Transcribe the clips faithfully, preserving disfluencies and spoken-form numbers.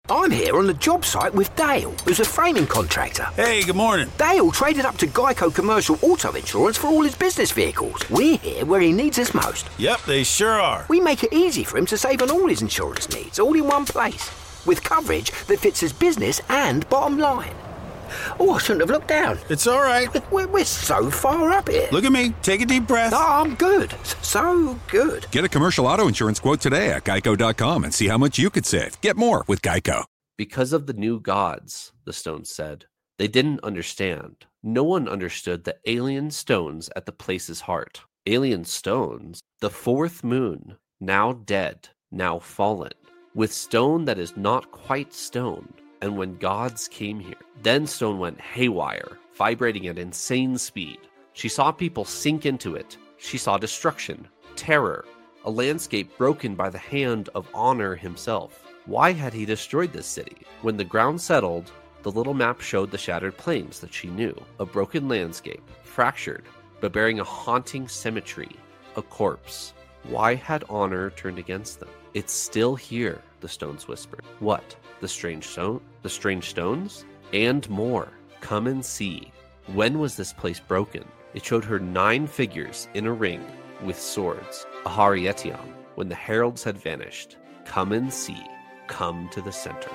I'm here on the job site with Dale, who's a framing contractor. Hey, good morning. Dale traded up to Geico Commercial Auto Insurance for all his business vehicles. We're here where he needs us most. Yep, they sure are. We make it easy for him to save on all his insurance needs, all in one place, with coverage that fits his business and bottom line. Oh, I shouldn't have looked down. It's all right. We're, we're so far up here. Look at me. Take a deep breath. Oh, I'm good. So good. Get a commercial auto insurance quote today at geico dot com and see how much you could save. Get more with Geico. Because of the new gods, the stones said. They didn't understand. No one understood the alien stones at the place's heart. Alien stones? The fourth moon, now dead, now fallen, with stone that is not quite stone. And when gods came here, then stone went haywire, vibrating at insane speed. She saw people sink into it. She saw destruction, terror, a landscape broken by the hand of Honor himself. Why had he destroyed this city? When the ground settled, the little map showed the shattered plains that she knew, a broken landscape, fractured, but bearing a haunting symmetry, a corpse. Why had Honor turned against them? It's still here, the stones whispered. What? The strange stone? The strange stones? And more. Come and see. When was this place broken? It showed her nine figures in a ring with swords. Ahari Etiam, when the heralds had vanished. Come and see. Come to the center.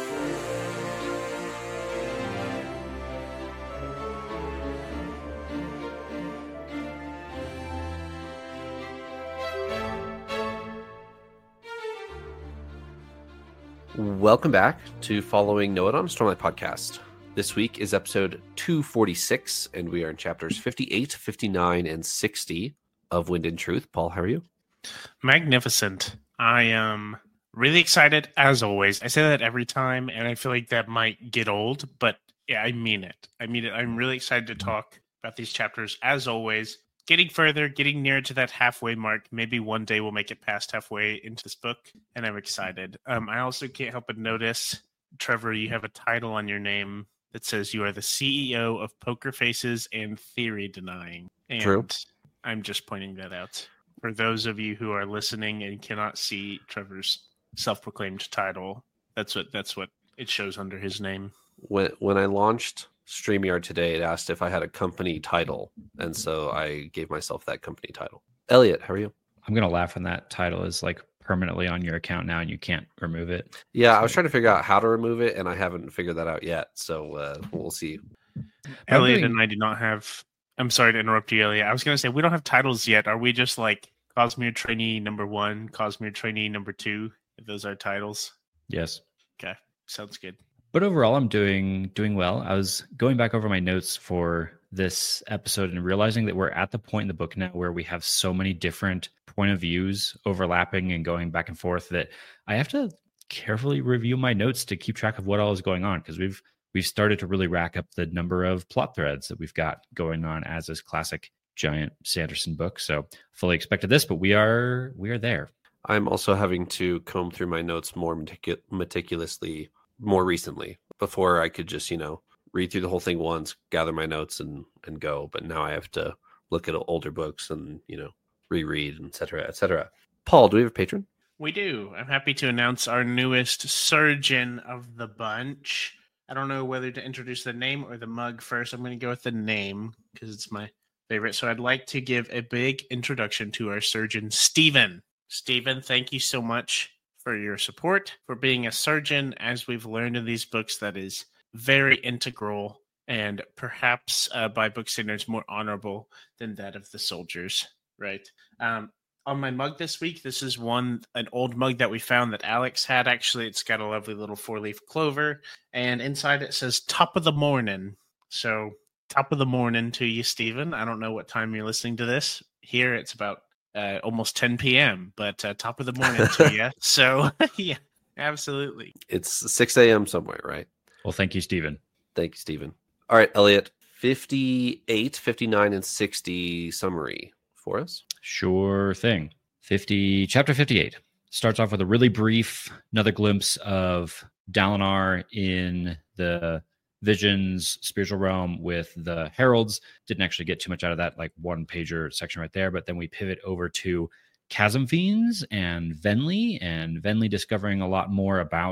Welcome back to Following Noah on Stormlight Podcast. This week is episode two forty-six, and we are in chapters fifty-eight, fifty-nine, and sixty of Wind and Truth. Paul, how are you? Magnificent. I am really excited, as always. I say that every time, and I feel like that might get old, but yeah, I mean it. I mean it. I'm really excited to talk about these chapters, as always. Getting further, getting nearer to that halfway mark. Maybe one day we'll make it past halfway into this book, and I'm excited. Um, I also can't help but notice, Trevor, you have a title on your name that says you are the C E O of Poker Faces and Theory Denying. And True. I'm just pointing that out. For those of you who are listening and cannot see Trevor's self-proclaimed title, that's what that's what it shows under his name. When when I launched StreamYard today, it asked if I had a company title, and so I gave myself that company title. Elliot, how are you? I'm going to laugh when that title is like permanently on your account now and you can't remove it. Yeah, I was trying to figure out how to remove it, and I haven't figured that out yet, so uh, we'll see. Elliot doing... and I do not have... I'm sorry to interrupt you, Elliot. I was going to say, we don't have titles yet. Are we just like Cosmere Trainee number one, Cosmere Trainee number two, if those are titles? Yes. Okay, sounds good. But overall, I'm doing doing well. I was going back over my notes for this episode and realizing that we're at the point in the book now where we have so many different point of views overlapping and going back and forth that I have to carefully review my notes to keep track of what all is going on, because we've we've started to really rack up the number of plot threads that we've got going on as this classic giant Sanderson book. So fully expected this, but we are we are there. I'm also having to comb through my notes more meticu- meticulously more recently. Before I could just, you know, read through the whole thing once, gather my notes and, and go. But now I have to look at older books and, you know, reread, et cetera, et cetera. Paul, do we have a patron? We do. I'm happy to announce our newest surgeon of the bunch. I don't know whether to introduce the name or the mug first. I'm going to go with the name because it's my favorite. So I'd like to give a big introduction to our surgeon, Stephen. Stephen, thank you so much for your support, for being a surgeon. As we've learned in these books, that is very integral and perhaps uh, by book standards more honorable than that of the soldiers, right? Um, on my mug this week, this is one, an old mug that we found that Alex had. Actually, it's got a lovely little four-leaf clover, and inside it says top of the morning. So top of the morning to you, Stephen. I don't know what time you're listening to this. Here it's about Uh, almost ten p.m., but uh, top of the morning to you. So, yeah, absolutely. It's six a.m. somewhere, right? Well, thank you, Stephen. Thank you, Stephen. All right, Elliot, fifty-eight, fifty-nine, and sixty summary for us. Sure thing. fifty, chapter fifty-eight starts off with a really brief, another glimpse of Dalinar in the Visions spiritual realm with the heralds. Didn't actually get too much out of that, like one pager section right there, but then we pivot over to chasm fiends and Venli, and Venli discovering a lot more about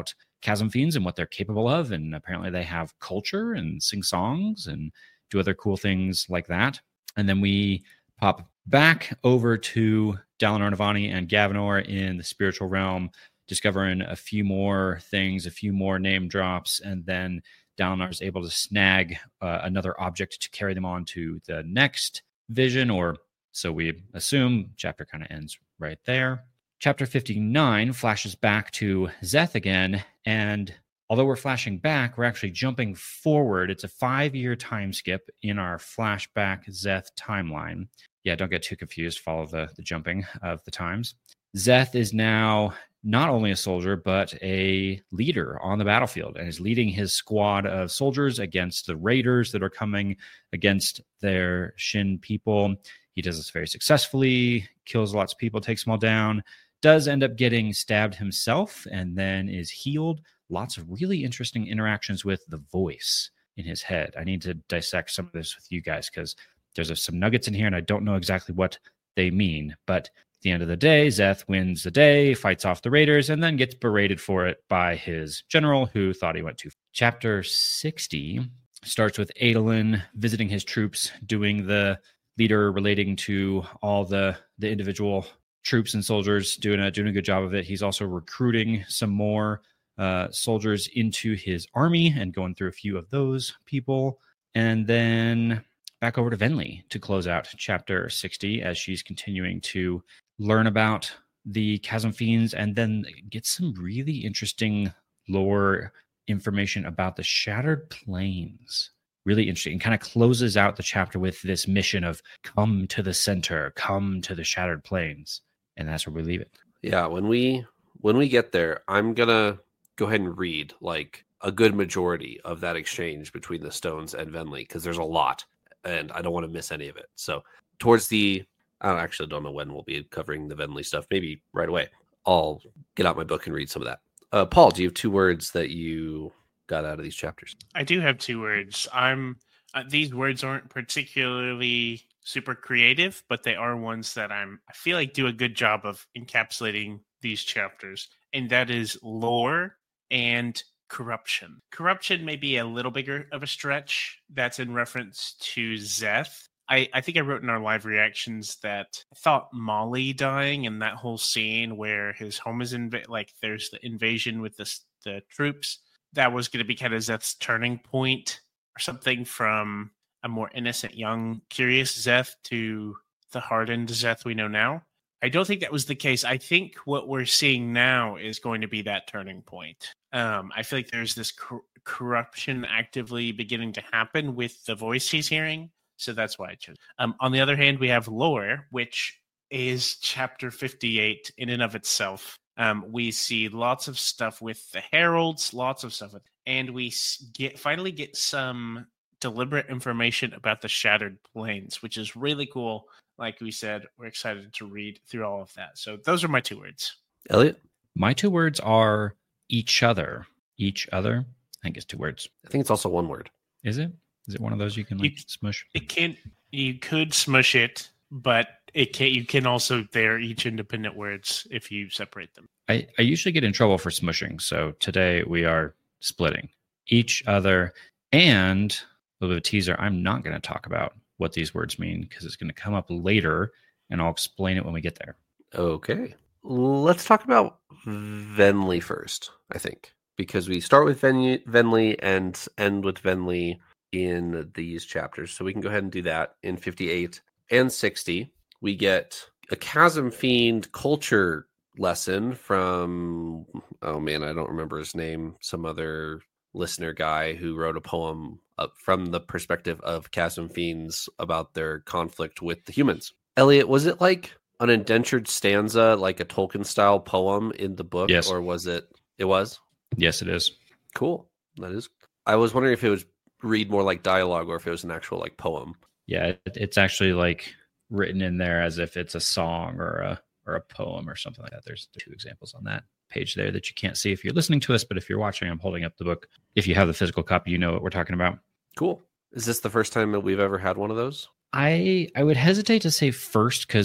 chasm fiends and what they're capable of. And apparently they have culture and sing songs and do other cool things like that. And then we pop back over to Dalinar, Navani, and Gavinor in the spiritual realm, discovering a few more things, a few more name drops, and then Dalinar is able to snag uh, another object to carry them on to the next vision, or so we assume. Chapter kind of ends right there. Chapter fifty-nine flashes back to Szeth again, and although we're flashing back, we're actually jumping forward. It's a five-year time skip in our flashback Szeth timeline. Yeah, don't get too confused. Follow the, the jumping of the times. Szeth is now not only a soldier, but a leader on the battlefield, and is leading his squad of soldiers against the raiders that are coming against their Shin people. He does this very successfully, kills lots of people, takes them all down, does end up getting stabbed himself, and then is healed. Lots of really interesting interactions with the voice in his head. I need to dissect some of this with you guys, because there's some nuggets in here, and I don't know exactly what they mean, but at the end of the day, Szeth wins the day, fights off the raiders, and then gets berated for it by his general, who thought he went too far. Chapter sixty starts with Adolin visiting his troops, doing the leader relating to all the, the individual troops and soldiers, doing a, doing a good job of it. He's also recruiting some more uh, soldiers into his army and going through a few of those people. And then back over to Venli to close out chapter sixty as she's continuing to learn about the Chasm Fiends and then get some really interesting lore information about the Shattered Plains. Really interesting. And kind of closes out the chapter with this mission of come to the center, come to the Shattered Plains. And that's where we leave it. Yeah, when we when we get there, I'm gonna go ahead and read like a good majority of that exchange between the stones and Venli, because there's a lot, and I don't want to miss any of it. So towards the, I actually don't know when we'll be covering the Venli stuff. Maybe right away. I'll get out my book and read some of that. Uh, Paul, do you have two words that you got out of these chapters? I do have two words. I'm uh, these words aren't particularly super creative, but they are ones that I'm I feel like do a good job of encapsulating these chapters, and that is lore and corruption. Corruption may be a little bigger of a stretch. That's in reference to Szeth. I, I think I wrote in our live reactions that I thought Molly dying and that whole scene where his home is inv- like there's the invasion with the the troops, that was going to be kind of Szeth's turning point, or something from a more innocent, young, curious Szeth to the hardened Szeth we know now. I don't think that was the case. I think what we're seeing now is going to be that turning point. Um, I feel like there's this cor- corruption actively beginning to happen with the voice he's hearing. So that's why I chose. Um, on the other hand, we have lore, which is chapter fifty-eight in and of itself. Um, we see lots of stuff with the heralds, lots of stuff, with, and we get finally get some deliberate information about the Shattered Plains, which is really cool. Like we said, we're excited to read through all of that. So those are my two words. Elliot? My two words are each other. Each other? I think it's two words. I think it's also one word. Is it? Is it one of those you can like You- smush? It can you could smush it, but it can you can also they're each independent words if you separate them. I, I usually get in trouble for smushing, so today we are splitting. Each other, and a little bit of a teaser, I'm not going to talk about what these words mean because it's going to come up later, and I'll explain it when we get there. Okay. Let's talk about Venli first, I think, because we start with Ven- Venli and end with Venli in these chapters. So we can go ahead and do that in fifty-eight and sixty. We get a Chasm Fiend culture lesson from, oh man, I don't remember his name, some other listener guy who wrote a poem up from the perspective of Chasm Fiends about their conflict with the humans. Elliot, was it like an indentured stanza, like a Tolkien style poem in the book? Yes. Or was it, it was? Yes, it is. Cool. That is, I was wondering if it was read more like dialogue or if it was an actual like poem. Yeah, it, it's actually like written in there as if it's a song or a or a poem or something like that. There's two examples on that page there that you can't see if you're listening to us, but if you're watching, I'm holding up the book. If you have the physical copy, you know what we're talking about. Cool. Is this the first time that we've ever had one of those? I I would hesitate to say first because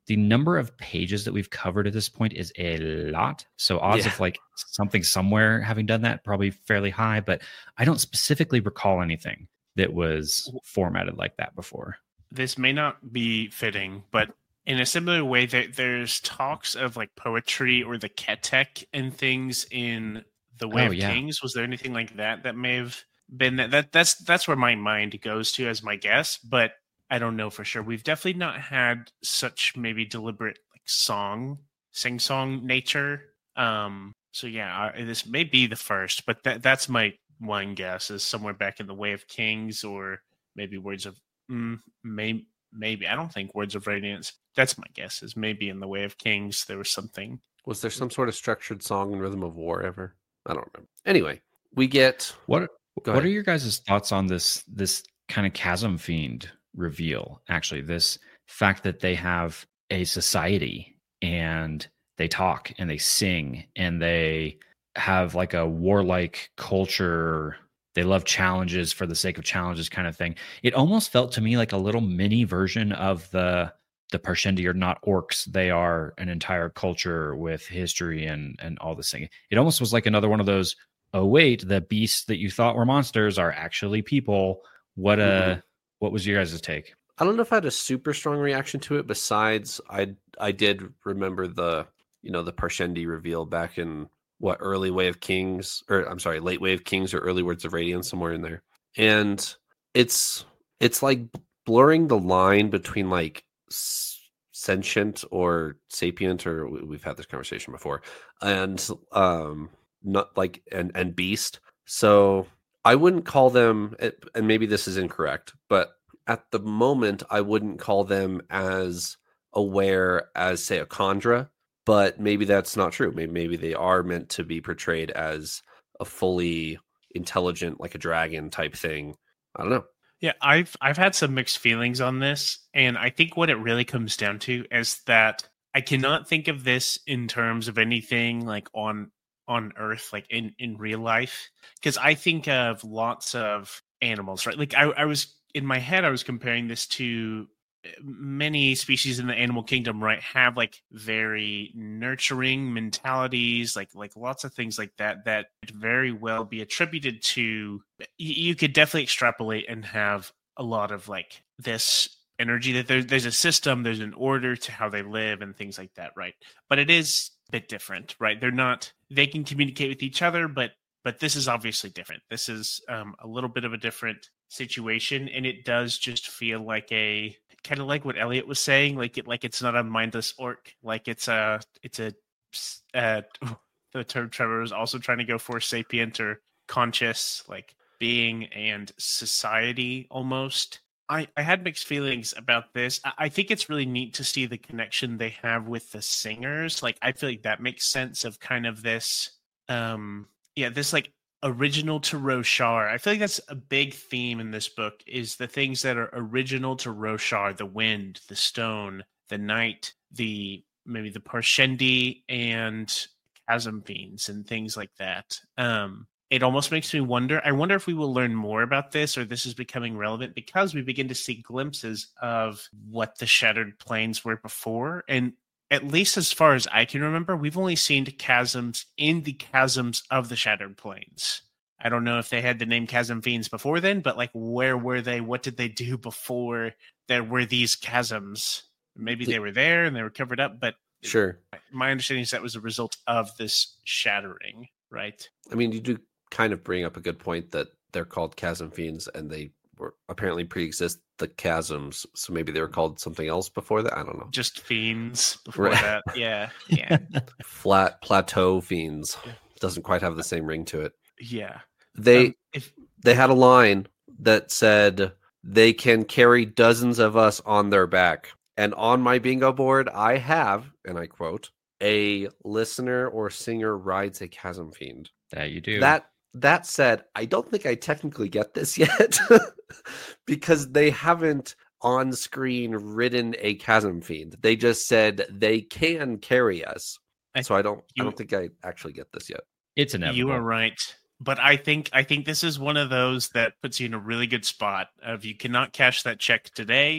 the number of pages that we've covered at this point is a lot. So odds Yeah. of like something somewhere having done that probably fairly high, but I don't specifically recall anything that was formatted like that before. This may not be fitting, but in a similar way, there, there's talks of like poetry or the Ketek and things in the Way Oh, of yeah. Kings. Was there anything like that that may have been that? that that's that's where my mind goes to as my guess, but I don't know for sure. We've definitely not had such maybe deliberate like song, sing song nature. Um, so yeah, I, this may be the first, but that that's my one guess is somewhere back in the Way of Kings or maybe Words of mm, maybe. Maybe I don't think Words of Radiance. That's my guess. Is maybe in the Way of Kings there was something. Was there some sort of structured song in Rhythm of War ever? I don't remember. Anyway, we get What Go What ahead. are your guys' thoughts on this this kind of chasm fiend reveal? Actually, this fact that they have a society and they talk and they sing and they have like a warlike culture. They love challenges for the sake of challenges, kind of thing. It almost felt to me like a little mini version of the the Parshendi are not orcs; they are an entire culture with history and and all this thing. It almost was like another one of those. Oh wait, the beasts that you thought were monsters are actually people. What uh Mhm. what was your guys' take? I don't know if I had a super strong reaction to it. Besides, I I did remember the you know the Parshendi reveal back in what early Way of Kings, or I'm sorry, late Way of Kings or early Words of Radiance, somewhere in there. And it's it's like blurring the line between like s- sentient or sapient, or we- we've had this conversation before, and um not like and and beast. So I wouldn't call them, and maybe this is incorrect, but at the moment, I wouldn't call them as aware as, say, a Khandra, but maybe that's not true. Maybe, maybe they are meant to be portrayed as a fully intelligent, like a dragon type thing. I don't know. Yeah, I've I've had some mixed feelings on this, and I think what it really comes down to is that I cannot think of this in terms of anything like on on Earth, like in in real life, because I think of lots of animals, right? Like I, I was in my head, I was comparing this to many species in the animal kingdom, right? Have like very nurturing mentalities, like like lots of things like that that could very well be attributed to. You could definitely extrapolate and have a lot of like this energy that there, there's a system, there's an order to how they live and things like that, right? But it is a bit different, right? They're not. They can communicate with each other, but but this is obviously different. This is um, a little bit of a different situation, and it does just feel like a kind of like what Elliot was saying, like it like it's not a mindless orc, like it's a it's a uh, the term Trevor was also trying to go for, sapient or conscious, like being and society almost. I, I had mixed feelings about this. I, I think it's really neat to see the connection they have with the singers. Like I feel like that makes sense of kind of this um yeah, this like original to Roshar. I feel like that's a big theme in this book, is the things that are original to Roshar: the wind, the stone, the night, the maybe the Parshendi and chasm fiends and things like that. Um, it almost makes me wonder. I wonder if we will learn more about this, or this is becoming relevant because we begin to see glimpses of what the Shattered Plains were before. And at least as far as I can remember, we've only seen chasms in the chasms of the Shattered Plains. I don't know if they had the name Chasm Fiends before then, but like, where were they? What did they do before there were these chasms? Maybe they were there and they were covered up, but Sure. my understanding is that was a result of this shattering, right? I mean, you do kind of bring up a good point that they're called chasm fiends, and they were apparently pre-exist the chasms, so maybe they were called something else before that. I don't know. Just fiends before Right. that. Yeah. Yeah. Flat plateau fiends doesn't quite have the same ring to it. Yeah. They Um, if they had a line that said they can carry dozens of us on their back. And on my bingo board, I have, and I quote, a listener or singer rides a chasm fiend. That you do. That that said, I don't think I technically get this yet because they haven't on screen ridden a chasm fiend. They just said they can carry us. I- So I don't you- I don't think I actually get this yet. it's inevitable. you are right. But I think I think this is one of those that puts you in a really good spot of you cannot cash that check today,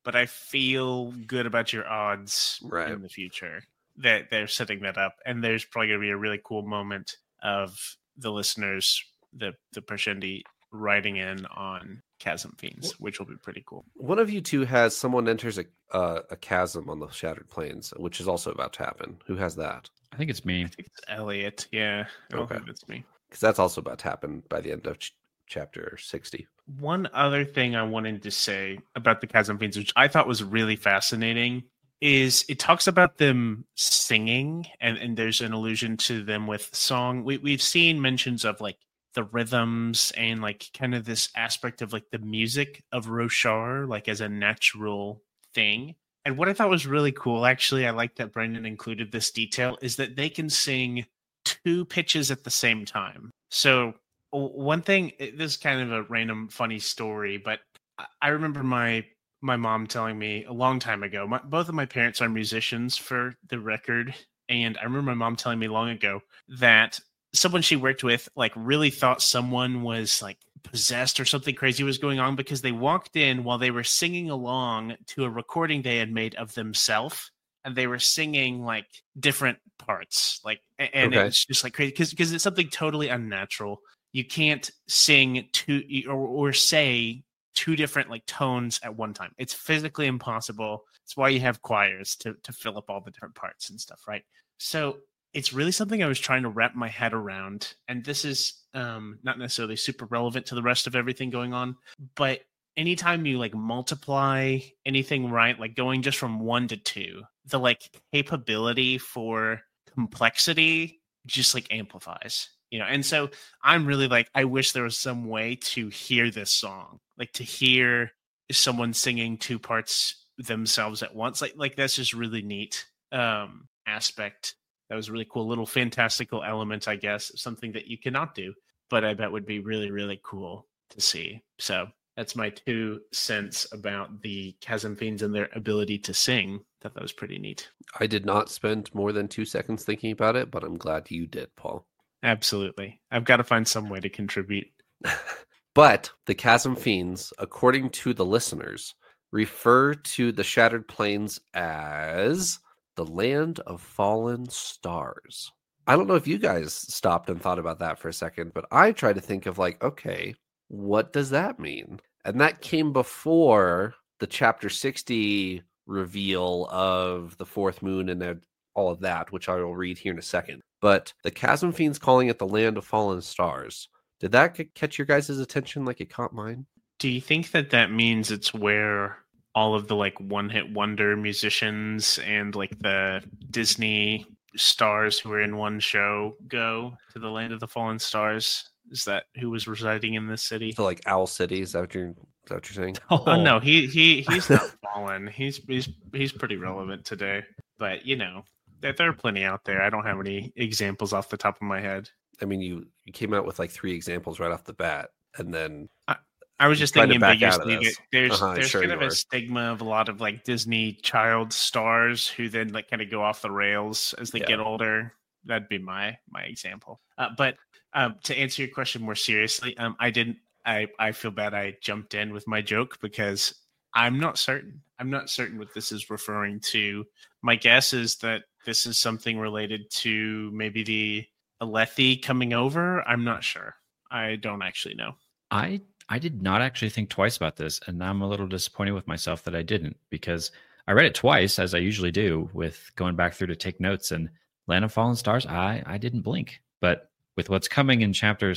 but I feel good about your odds Right. in the future that they're setting that up. And there's probably going to be a really cool moment of the listeners, the, the Parshendi, writing in on Chasm Fiends, which will be pretty cool. One of you two has someone enters a uh, a chasm on the Shattered Plains, which is also about to happen. Who has that? I think it's me. I think it's Elliot. Yeah. I don't Okay. think it's me. Because that's also about to happen by the end of ch- chapter sixty. One other thing I wanted to say about the Chasm Fiends, which I thought was really fascinating, is it talks about them singing, and, and there's an allusion to them with song. We, we've seen mentions of like the rhythms and like kind of this aspect of like the music of Roshar, like as a natural thing. And what I thought was really cool, actually, I like that Brendan included this detail, is that they can sing two pitches at the same time. So one thing, this is kind of a random funny story, but I remember my my mom telling me a long time ago, my, both of my parents are musicians for the record. And I remember my mom telling me long ago that someone she worked with like really thought someone was like possessed or something crazy was going on because they walked in while they were singing along to a recording they had made of themselves. And they were singing like different parts, like, and Okay. it's just like crazy because because it's something totally unnatural. You can't sing two or, or say two different like tones at one time. It's physically impossible. It's why you have choirs to to fill up all the different parts and stuff, right? So it's really something I was trying to wrap my head around. And this is um, not necessarily super relevant to the rest of everything going on, but anytime you like multiply anything, right, like going just from one to two, the like capability for complexity just like amplifies, you know. And so I'm really like, I wish there was some way to hear this song, like to hear someone singing two parts themselves at once. Like, like that's just really neat um, aspect. That was a really cool little fantastical element, I guess, something that you cannot do, but I bet would be really, really cool to see. So that's my two cents about the Chasm Fiends and their ability to sing. Thought that was pretty neat. I did not spend more than two seconds thinking about it, but I'm glad you did, Paul. Absolutely. I've got to find some way to contribute. But the Chasm Fiends, according to the listeners, refer to the Shattered Plains as the land of fallen stars. I don't know if you guys stopped and thought about that for a second, but I tried to think of like, okay, what does that mean? And that came before the chapter sixty reveal of the fourth moon and all of that, which I will read here in a second. But the Chasm Fiends calling it the land of fallen stars. Did that c- catch your guys' attention like it caught mine? Do you think that that means it's where all of the like one-hit wonder musicians and like the Disney stars who are in one show go to the land of the fallen stars? Is that who was residing in this city? So like Owl City, is that what you're, is that what you're saying? Oh no, he he he's not fallen. He's he's he's pretty relevant today. But you know, there, there are plenty out there. I don't have any examples off the top of my head. I mean, you, you came out with like three examples right off the bat, and then I was just Trying to thinking back out of ambiguously this. that there's Uh-huh, there's sure kind you of a are. stigma of a lot of like Disney child stars who then like kind of go off the rails as they Yeah. get older. That'd be my my example. Uh, but um, to answer your question more seriously, um, I didn't. I I feel bad I jumped in with my joke because I'm not certain. I'm not certain what this is referring to. My guess is that this is something related to maybe the Alethi coming over. I'm not sure. I don't actually know. I I did not actually think twice about this, and I'm a little disappointed with myself that I didn't, because I read it twice, as I usually do, with going back through to take notes. And Land of Fallen Stars, I I didn't blink. But with what's coming in chapter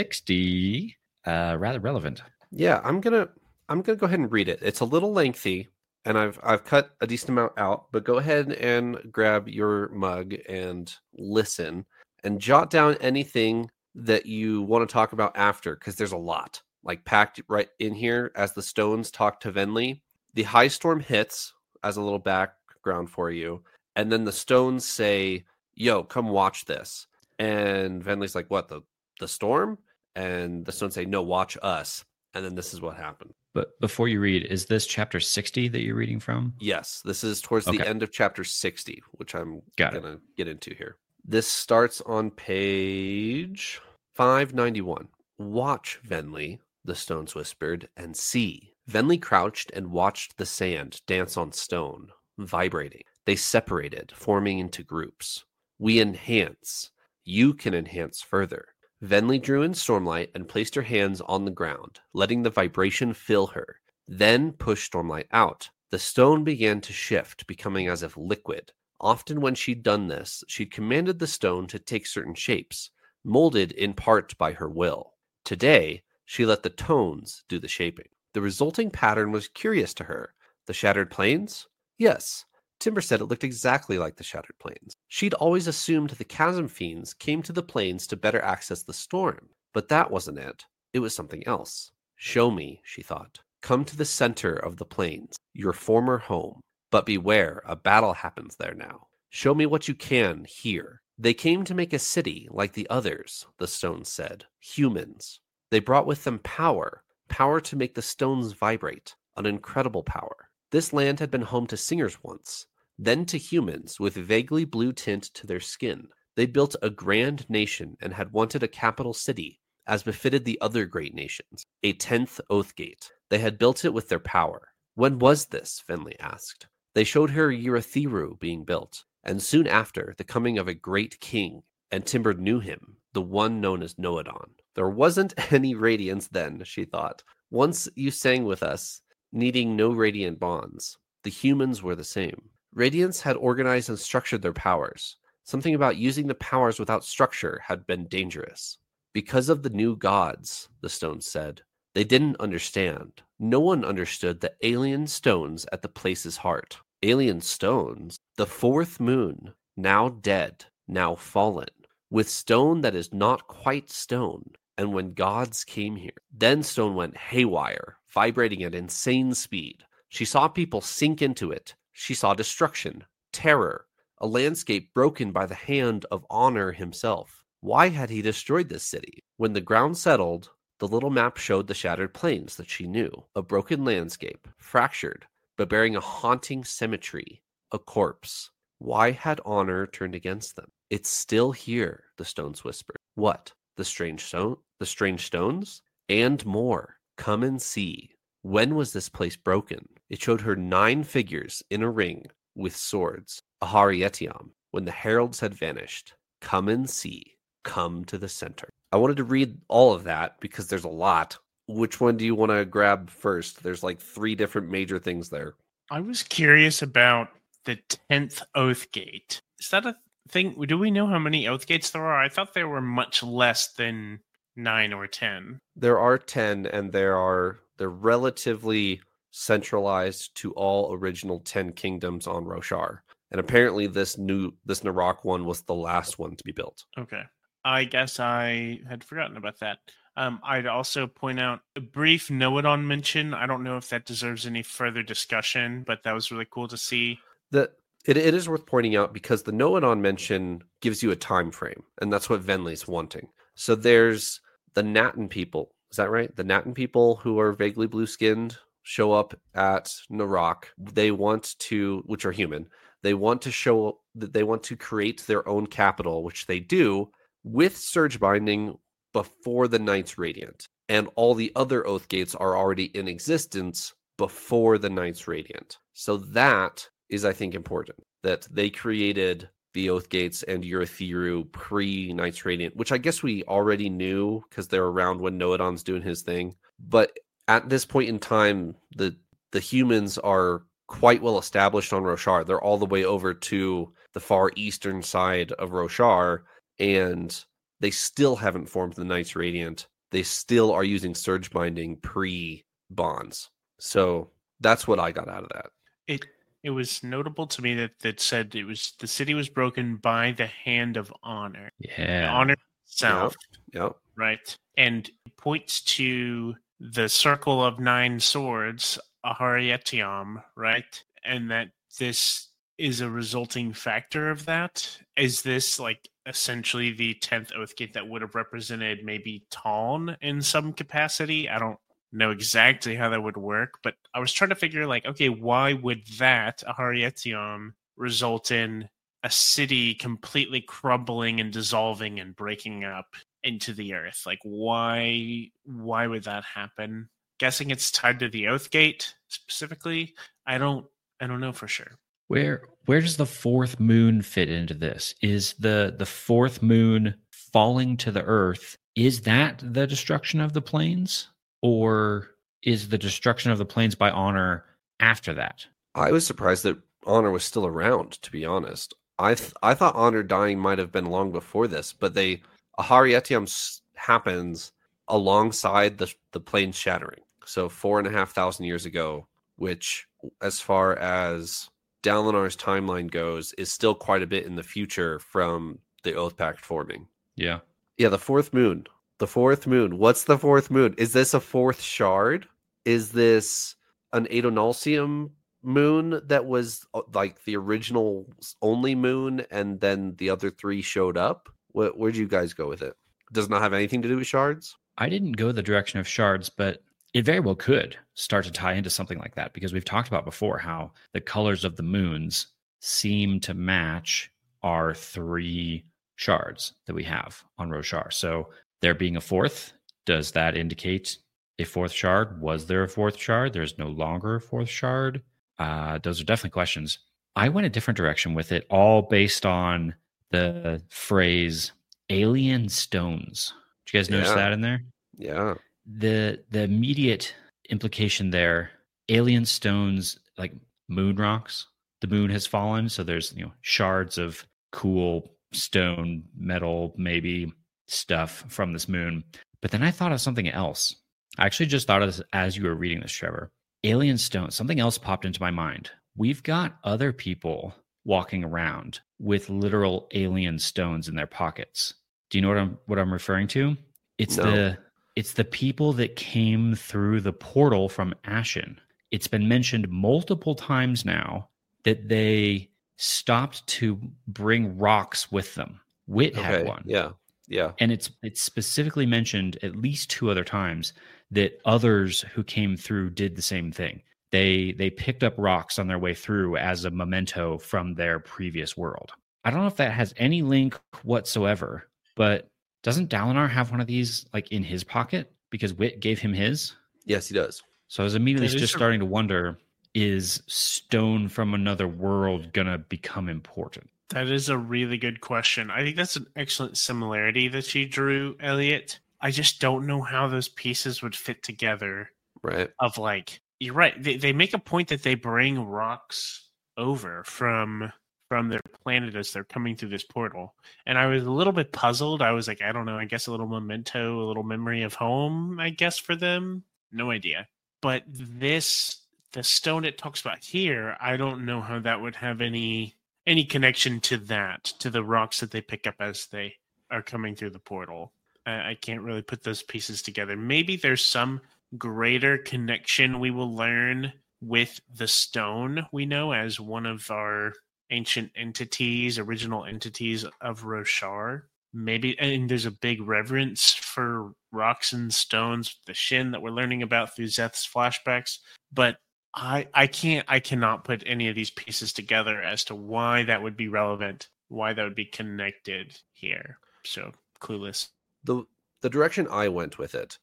sixty, uh, rather relevant. yeah, I'm gonna I'm gonna go ahead and read it. It's a little lengthy, and I've I've cut a decent amount out. But go ahead and grab your mug and listen, and jot down anything that you want to talk about after, because there's a lot like packed right in here as the stones talk to Venli. The high storm hits as a little background for you, and then the stones say, "Yo, come watch this." And Venli's like, "What, the the storm?" And the stones say, "No, watch us." And then this is what happened. But before you read, is this chapter sixty that you're reading from? Yes, this is towards Okay. the end of chapter sixty, which I'm Got it. going to get into here. This starts on page five ninety-one. "Watch, Venli," the stones whispered, "and see. Venli crouched and watched the sand dance on stone, vibrating. They separated, forming into groups. We enhance. You can enhance further. Venli drew in Stormlight and placed her hands on the ground, letting the vibration fill her. Then pushed Stormlight out. The stone began to shift, becoming as if liquid. Often when she'd done this, she'd commanded the stone to take certain shapes, molded in part by her will. Today, she let the tones do the shaping. The resulting pattern was curious to her. The shattered plains? Yes. Timber said it looked exactly like the shattered plains. She'd always assumed the chasm fiends came to the plains to better access the storm, but that wasn't it. It was something else. Show me, she thought. Come to the center of the plains, your former home. But beware, a battle happens there now. Show me what you can here. They came to make a city like the others, the stones said. Humans. They brought with them power, power to make the stones vibrate, an incredible power. This land had been home to singers once, then to humans with vaguely blue tint to their skin. They built a grand nation and had wanted a capital city, as befitted the other great nations, a tenth Oathgate. They had built it with their power. When was this? Venli asked. They showed her Urithiru being built, and soon after, the coming of a great king, and Timber knew him, the one known as Noadon. There wasn't any radiance then, she thought. Once you sang with us, needing no radiant bonds. The humans were the same. Radiance had organized and structured their powers. Something about using the powers without structure had been dangerous. Because of the new gods, the stones said. They didn't understand. No one understood the alien stones at the place's heart. Alien stones? The fourth moon, now dead, now fallen, with stone that is not quite stone. And when gods came here, then stone went haywire, vibrating at insane speed. She saw people sink into it. She saw destruction, terror, a landscape broken by the hand of Honor himself. Why had he destroyed this city? When the ground settled, the little map showed the shattered plains that she knew, a broken landscape, fractured, but bearing a haunting symmetry, a corpse. Why had Honor turned against them? It's still here, the stones whispered. What? The strange stone? The strange stones? And more. Come and see. When was this place broken? It showed her nine figures in a ring with swords. Ahari Etiam, when the heralds had vanished. Come and see. Come to the center. I wanted to read all of that because there's a lot. Which one do you want to grab first? There's like three different major things there. I was curious about the tenth Oathgate. Is that a thing? Do we know how many Oathgates there are? I thought there were much less than nine or ten. There are ten, and there are they're relatively centralized to all original ten kingdoms on Roshar. And apparently this new this Narok one was the last one to be built. Okay. I guess I had forgotten about that. Um, I'd also point out a brief Noadon mention. I don't know if that deserves any further discussion, but that was really cool to see. The, it, it is worth pointing out because the Noadon mention gives you a time frame, and that's what Venli's wanting. So there's the Natan people. Is that right? The Natan people who are vaguely blue-skinned show up at Narok. They want to, which are human, they want to show that they want to create their own capital, which they do with Surge Binding before the Knights Radiant. And all the other Oathgates are already in existence before the Knights Radiant. So that is, I think, important. That they created the Oathgates and Urithiru pre-Knights Radiant, which I guess we already knew because they're around when Noadon's doing his thing. But at this point in time, the the humans are quite well established on Roshar. They're all the way over to the far eastern side of Roshar, and they still haven't formed the Knights Radiant. They still are using Surge Binding pre-bonds. So that's what I got out of that. It it was notable to me that that said it was the city was broken by the hand of Honor. Yeah. Honor itself. Yep. Yep. Right. And it points to the circle of nine swords, Ahari Etiam, right? And that this is a resulting factor of that. Is this like essentially the tenth Oathgate that would have represented maybe Taln in some capacity? I don't know exactly how that would work, but I was trying to figure like, okay, why would that, Ahari Etiam, result in a city completely crumbling and dissolving and breaking up into the earth? Like, why why would that happen? guessing it's tied to the Oathgate specifically. I don't I don't know for sure. Where where does the fourth moon fit into this? Is the the fourth moon falling to the earth, is that the destruction of the plains? Or is the destruction of the plains by Honor after that? I was surprised that Honor was still around, to be honest. I th- I thought Honor dying might have been long before this, but they Ahari Etiam s- happens alongside the the plains shattering. So four and a half thousand years ago, which, as far as Dalinar's timeline goes, is still quite a bit in the future from the Oath Pact forming. Yeah. Yeah, the fourth moon. The fourth moon. What's the fourth moon? Is this a fourth shard? Is this an Adonalsium moon that was uh, like the original only moon and then the other three showed up? Where, where'd you guys go with it? Does not have anything to do with shards? I didn't go the direction of shards, but it very well could start to tie into something like that, because we've talked about before how the colors of the moons seem to match our three shards that we have on Roshar. So there being a fourth, does that indicate a fourth shard? Was there a fourth shard? There's no longer a fourth shard. Uh, those are definitely questions. I went a different direction with it, all based on the phrase alien stones. Did you guys notice Yeah. that in there? Yeah. The the immediate implication there, alien stones, like moon rocks. The moon has fallen, so there's, you know, shards of cool stone, metal, maybe stuff from this moon. But then I thought of something else. I actually just thought of this as you were reading this, Trevor. Alien stones. Something else popped into my mind. We've got other people walking around with literal alien stones in their pockets. Do you know what I'm what I'm referring to? It's No. the it's the people that came through the portal from Ashen. It's been mentioned multiple times now that they stopped to bring rocks with them. Wit had Okay. one. Yeah. Yeah. And it's it's specifically mentioned at least two other times that others who came through did the same thing. They they picked up rocks on their way through as a memento from their previous world. I don't know if that has any link whatsoever, but doesn't Dalinar have one of these like in his pocket because Wit gave him his? Yes, he does. So I was immediately That is just a- starting to wonder, is stone from another world gonna become important? That is a really good question. I think that's an excellent similarity that you drew, Elliot. I just don't know how those pieces would fit together. Right. Of like, you're right. They they make a point that they bring rocks over from from their planet as they're coming through this portal. And I was a little bit puzzled. I was like, I don't know, I guess a little memento, a little memory of home, I guess, for them. No idea. But this, the stone it talks about here, I don't know how that would have any any connection to that, to the rocks that they pick up as they are coming through the portal. I, I can't really put those pieces together. Maybe there's some greater connection we will learn with the stone we know as one of our ancient entities, original entities of Roshar. Maybe, and there's a big reverence for rocks and stones, the Shin that we're learning about through Zeth's flashbacks. But I, I can't, I cannot put any of these pieces together as to why that would be relevant, why that would be connected here. So clueless. The the direction I went with it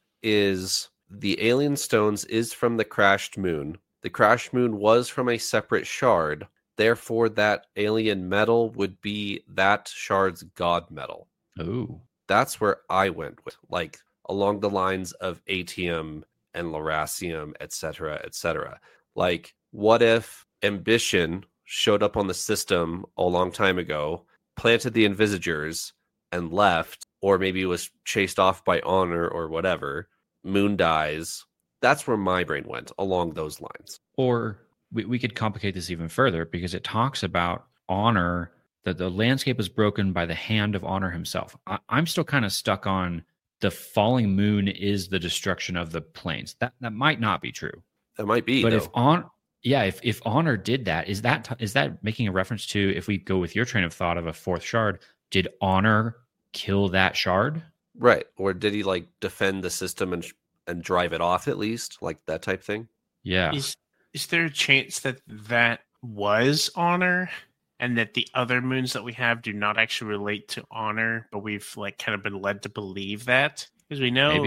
is the alien stones is from the crashed moon. The crashed moon was from a separate shard. Therefore, that alien metal would be that shard's god metal. Oh, That's where I went with, like along the lines of Atium and Lerasium, et cetera, et cetera. Like, what if Ambition showed up on the system a long time ago, planted the Invisagers, and left, or maybe was chased off by Honor or whatever, Moon dies. That's where my brain went, along those lines. or we, we could complicate this even further because it talks about Honor, that the landscape is broken by the hand of Honor himself. I, I'm still kind of stuck on the falling moon is the destruction of the plains. That that might not be true. That might be, But though. if on yeah, if, if Honor did that, is that is that making a reference to, if we go with your train of thought of a fourth shard, did Honor kill that shard? Right. Or did he, like, defend the system and and drive it off at least? Like, that type thing? Yeah. Is is there a chance that that was Honor, and that the other moons that we have do not actually relate to Honor, but we've like kind of been led to believe that? Because we know Maybe.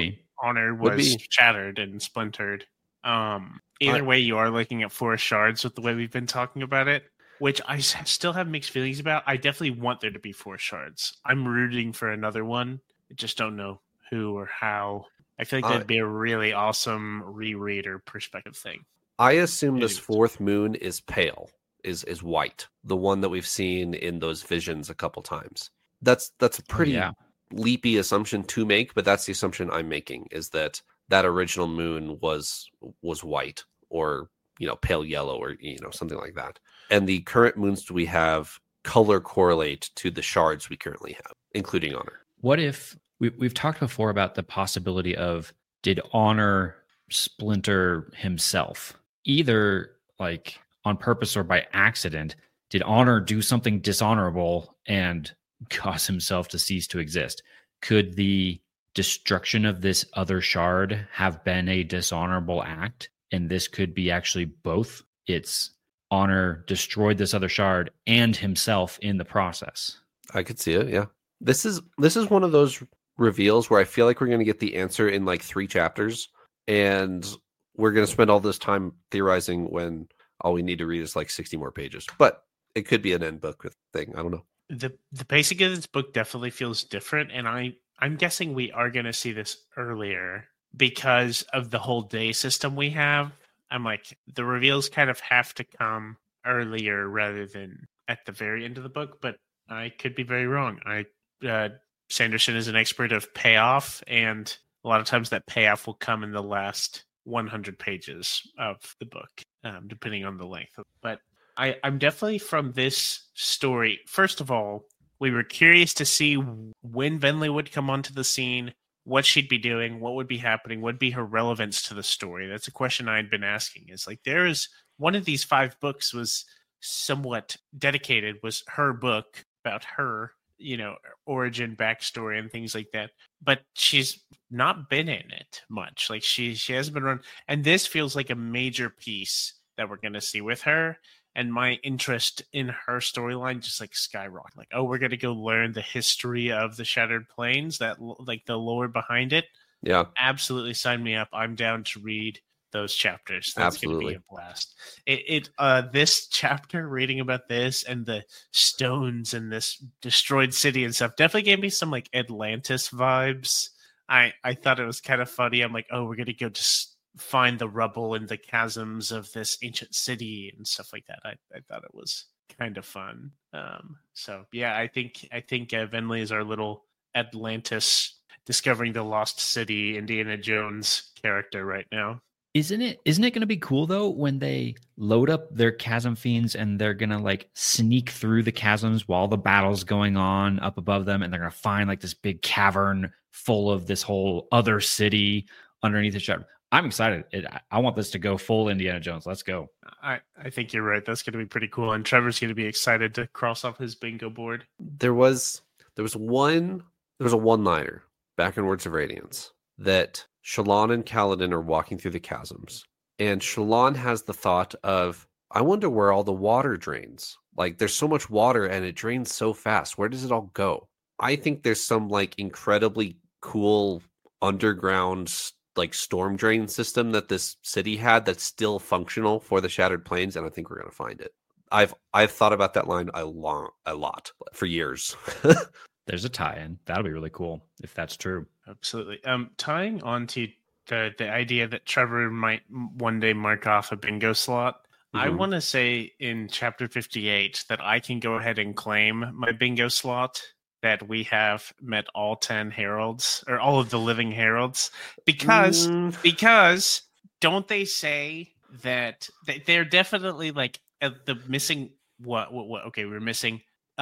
Honor Would was be. shattered and splintered. Um, either I- way, you are looking at four shards with the way we've been talking about it, which I s- still have mixed feelings about. I definitely want there to be four shards. I'm rooting for another one. I just don't know who or how. I feel like I- that'd be a really awesome reread or perspective thing. I assume this Anyways. fourth moon is pale, is is white, the one that we've seen in those visions a couple times. That's that's a pretty yeah. leapy assumption to make, but that's the assumption I'm making, is that that original moon was was white, or you know, pale yellow, or you know, something like that. And the current moons we have color correlate to the shards we currently have, including Honor. What if we, we've talked before about the possibility of, did Honor splinter himself, either like on purpose or by accident? Did Honor do something dishonorable and cause himself to cease to exist? Could the destruction of this other shard have been a dishonorable act? And this could be actually both. It's Honor destroyed this other shard and himself in the process. I could see it, yeah. This is this is one of those reveals where I feel like we're going to get the answer in like three chapters, and we're going to spend all this time theorizing when all we need to read is like sixty more pages. But it could be an end book thing. I don't know. The the pacing of this book definitely feels different, and I I'm guessing we are going to see this earlier because of the whole day system we have. I'm like, the reveals kind of have to come earlier rather than at the very end of the book, but I could be very wrong. I uh, Sanderson is an expert of payoff, and a lot of times that payoff will come in the last one hundred pages of the book, um, depending on the length. But I, I'm definitely from this story. First of all, we were curious to see when Venli would come onto the scene, what she'd be doing, what would be happening, what would be her relevance to the story. That's a question I had been asking. Is like, there is one of these five books was somewhat dedicated, was her book about her, you know, origin, backstory, and things like that. But she's not been in it much. Like she she hasn't been run. And this feels like a major piece that we're going to see with her. And my interest in her storyline just like skyrocket. Like, oh, we're going to go learn the history of the Shattered Plains, that like the lore behind it. Yeah. Absolutely sign me up. I'm down to read those chapters. That's going to Absolutely. be a blast. It, it uh this chapter, reading about this and the stones and this destroyed city and stuff, definitely gave me some like Atlantis vibes. I I thought it was kind of funny. I'm like, oh, we're going to go just find the rubble and the chasms of this ancient city and stuff like that. I, I thought it was kind of fun. Um, so yeah, I think I think uh, Venli is our little Atlantis discovering the lost city Indiana Jones character right now. Isn't it isn't it going to be cool though when they load up their chasm fiends and they're going to like sneak through the chasms while the battle's going on up above them, and they're going to find like this big cavern full of this whole other city underneath the shadow. I'm excited. It, I want this to go full Indiana Jones. Let's go. I, I think you're right. That's going to be pretty cool. And Trevor's going to be excited to cross off his bingo board. There was there was one there was a one-liner back in Words of Radiance that Shallan and Kaladin are walking through the chasms, and Shallan has the thought of, I wonder where all the water drains. Like, there's so much water and it drains so fast. Where does it all go? I think there's some like incredibly cool underground like storm drain system that this city had that's still functional for the Shattered Plains, and I think we're going to find it. I've I've thought about that line a long a lot for years. There's a tie-in. That'll be really cool if that's true. Absolutely. Um, tying on to the the idea that Trevor might one day mark off a bingo slot. I Mhm. want to say in chapter fifty-eight that I can go ahead and claim my bingo slot, that we have met all ten heralds, or all of the living heralds, because Mm, because don't they say that they, they're definitely like uh, the missing what, what what okay, we're missing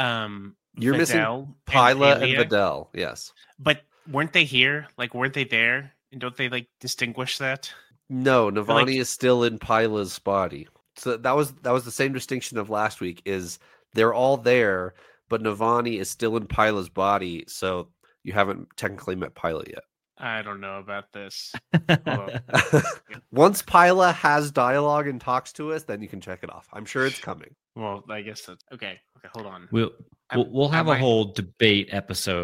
um You're missing Videl Pyla and Aelia, Videl, yes. but weren't they here? Like, weren't they there? And don't they like distinguish that? No, Navani like- is still in Pyla's body. So that was that was the same distinction of last week, is they're all there, but Navani is still in Pyla's body, so you haven't technically met Pyla yet. I don't know about this. Once Pyla has dialogue and talks to us, then you can check it off. I'm sure it's coming. Well, I guess that's okay. Okay, hold on. We'll I'm- we'll, we'll have I a might- whole debate episode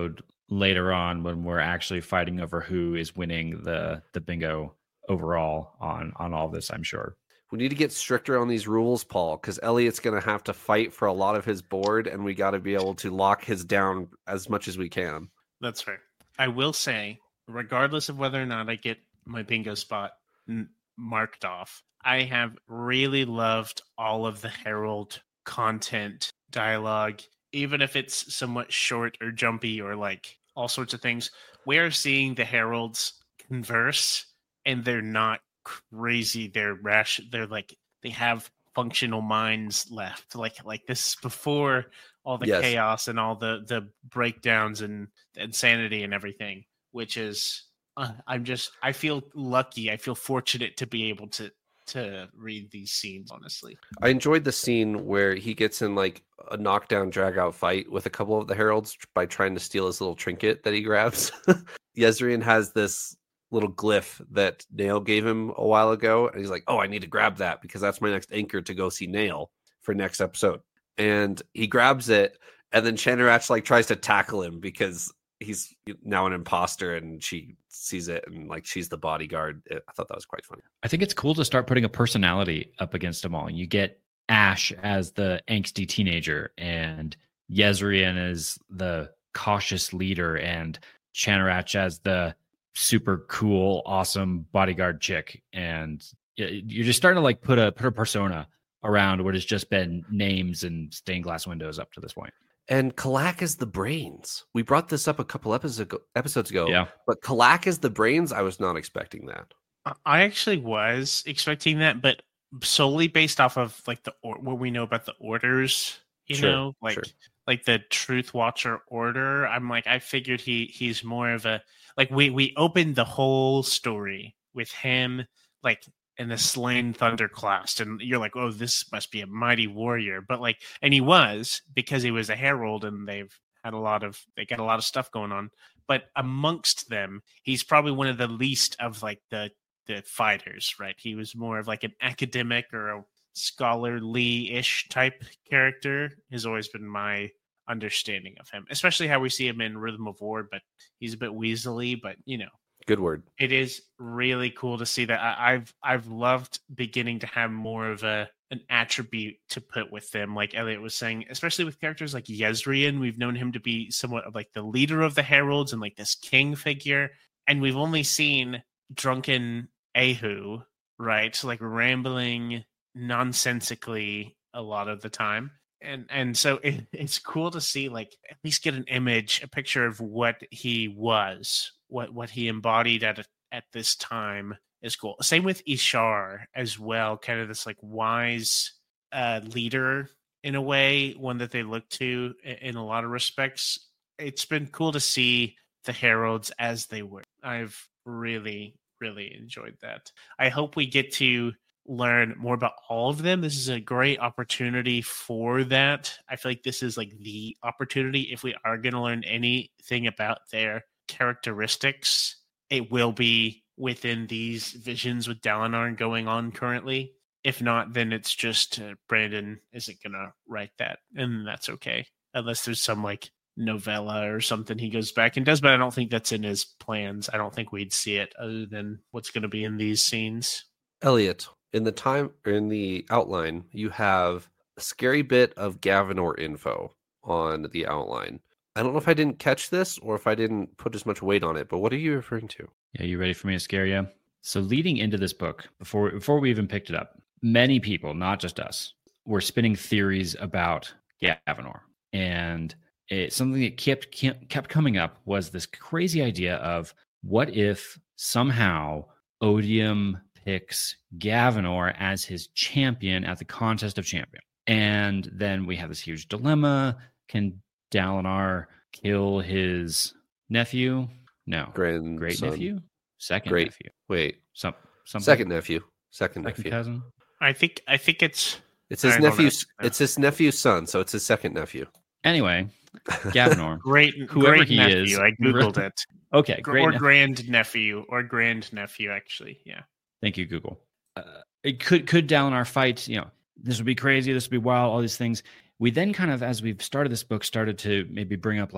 later on when we're actually fighting over who is winning the the bingo overall on on all this, I'm sure. We need to get stricter on these rules, Paul, because Elliot's going to have to fight for a lot of his board, and we got to be able to lock his down as much as we can. That's right. I will say, regardless of whether or not I get my bingo spot n- marked off, I have really loved all of the Herald content, dialogue, even if it's somewhat short or jumpy or like all sorts of things. We're seeing the Heralds converse, and they're not crazy. They're rash. They're like they have functional minds left. Like like this is before all the Yes. chaos and all the the breakdowns and insanity and everything. Which is, uh, I'm just I feel lucky. I feel fortunate to be able to to read these scenes. Honestly, I enjoyed the scene where he gets in like a knockdown, drag out fight with a couple of the Heralds by trying to steal his little trinket that he grabs. Jezrien has this little glyph that Nail gave him a while ago, and he's like, oh, I need to grab that because that's my next anchor to go see Nail for next episode. And he grabs it, and then Chanarach like tries to tackle him because he's now an imposter, and she sees it, and like she's the bodyguard. I thought that was quite funny. I think it's cool to start putting a personality up against them all. You get Ash as the angsty teenager, and Jezrien as the cautious leader, and Chanarach as the super cool, awesome bodyguard chick. And you're just starting to like put a put a persona around what has just been names and stained glass windows up to this point. And Kalak is the brains. We brought this up a couple episodes ago, episodes ago. Yeah. But Kalak is the brains. I was not expecting that. I actually was expecting that, but solely based off of like the or- what we know about the orders. You Sure, know, like sure. like the Truth Watcher order. I'm like I figured he he's more of a like we we opened the whole story with him like in the slain thunderclast, and you're like, oh, this must be a mighty warrior. But like, and he was, because he was a herald, and they've had a lot of they got a lot of stuff going on. But amongst them, he's probably one of the least of like the the fighters, right? He was more of like an academic or a scholarly-ish type character. Has always been my understanding of him, especially how we see him in Rhythm of War. But he's a bit weaselly, but you know. Good word. It is really cool to see that. I, I've I've loved beginning to have more of a an attribute to put with them, like Elliot was saying, especially with characters like Jezrien. We've known him to be somewhat of like the leader of the Heralds and like this king figure, and we've only seen drunken Ahu, right? So like rambling nonsensically a lot of the time. And and so it, it's cool to see, like, at least get an image, a picture of what he was, what what he embodied at a, at this time is cool. Same with Ishar as well, kind of this like wise uh, leader in a way, one that they look to in, in a lot of respects. It's been cool to see the Heralds as they were. I've really, really enjoyed that. I hope we get to learn more about all of them. This is a great opportunity for that. I feel like this is like the opportunity. If we are going to learn anything about their characteristics, it will be within these visions with Dalinar going on currently. If not, then it's just uh, Brandon isn't going to write that, and that's okay. Unless there's some like novella or something he goes back and does, but I don't think that's in his plans. I don't think we'd see it other than what's going to be in these scenes. Elliot, in the time or in the outline, you have a scary bit of Gavinor info on the outline. I don't know if I didn't catch this or if I didn't put as much weight on it, but what are you referring to? Yeah, you ready for me to scare you? So leading into this book, before before we even picked it up, many people, not just us, were spinning theories about Gavinor. And it, something that kept kept coming up was this crazy idea of, what if somehow Odium picks Gavinor as his champion at the Contest of Champions? And then we have this huge dilemma. Can Dalinar kill his nephew? No. Grandson. Great nephew? Second Great. nephew. Wait. Some, something. Second nephew. Second, Second nephew. cousin? I think I think it's It's his I don't nephew's. know. It's his nephew's son, so it's his second nephew. Anyway, Gavinor. great Whoever great he nephew. is. I googled it. Okay, Gr- great. or nephew. grand nephew or grand nephew actually. Yeah. Thank you, Google. Uh, it could could Dalinar fight, you know, this would be crazy, this would be wild, all these things. We then kind of, as we've started this book, started to maybe bring up like,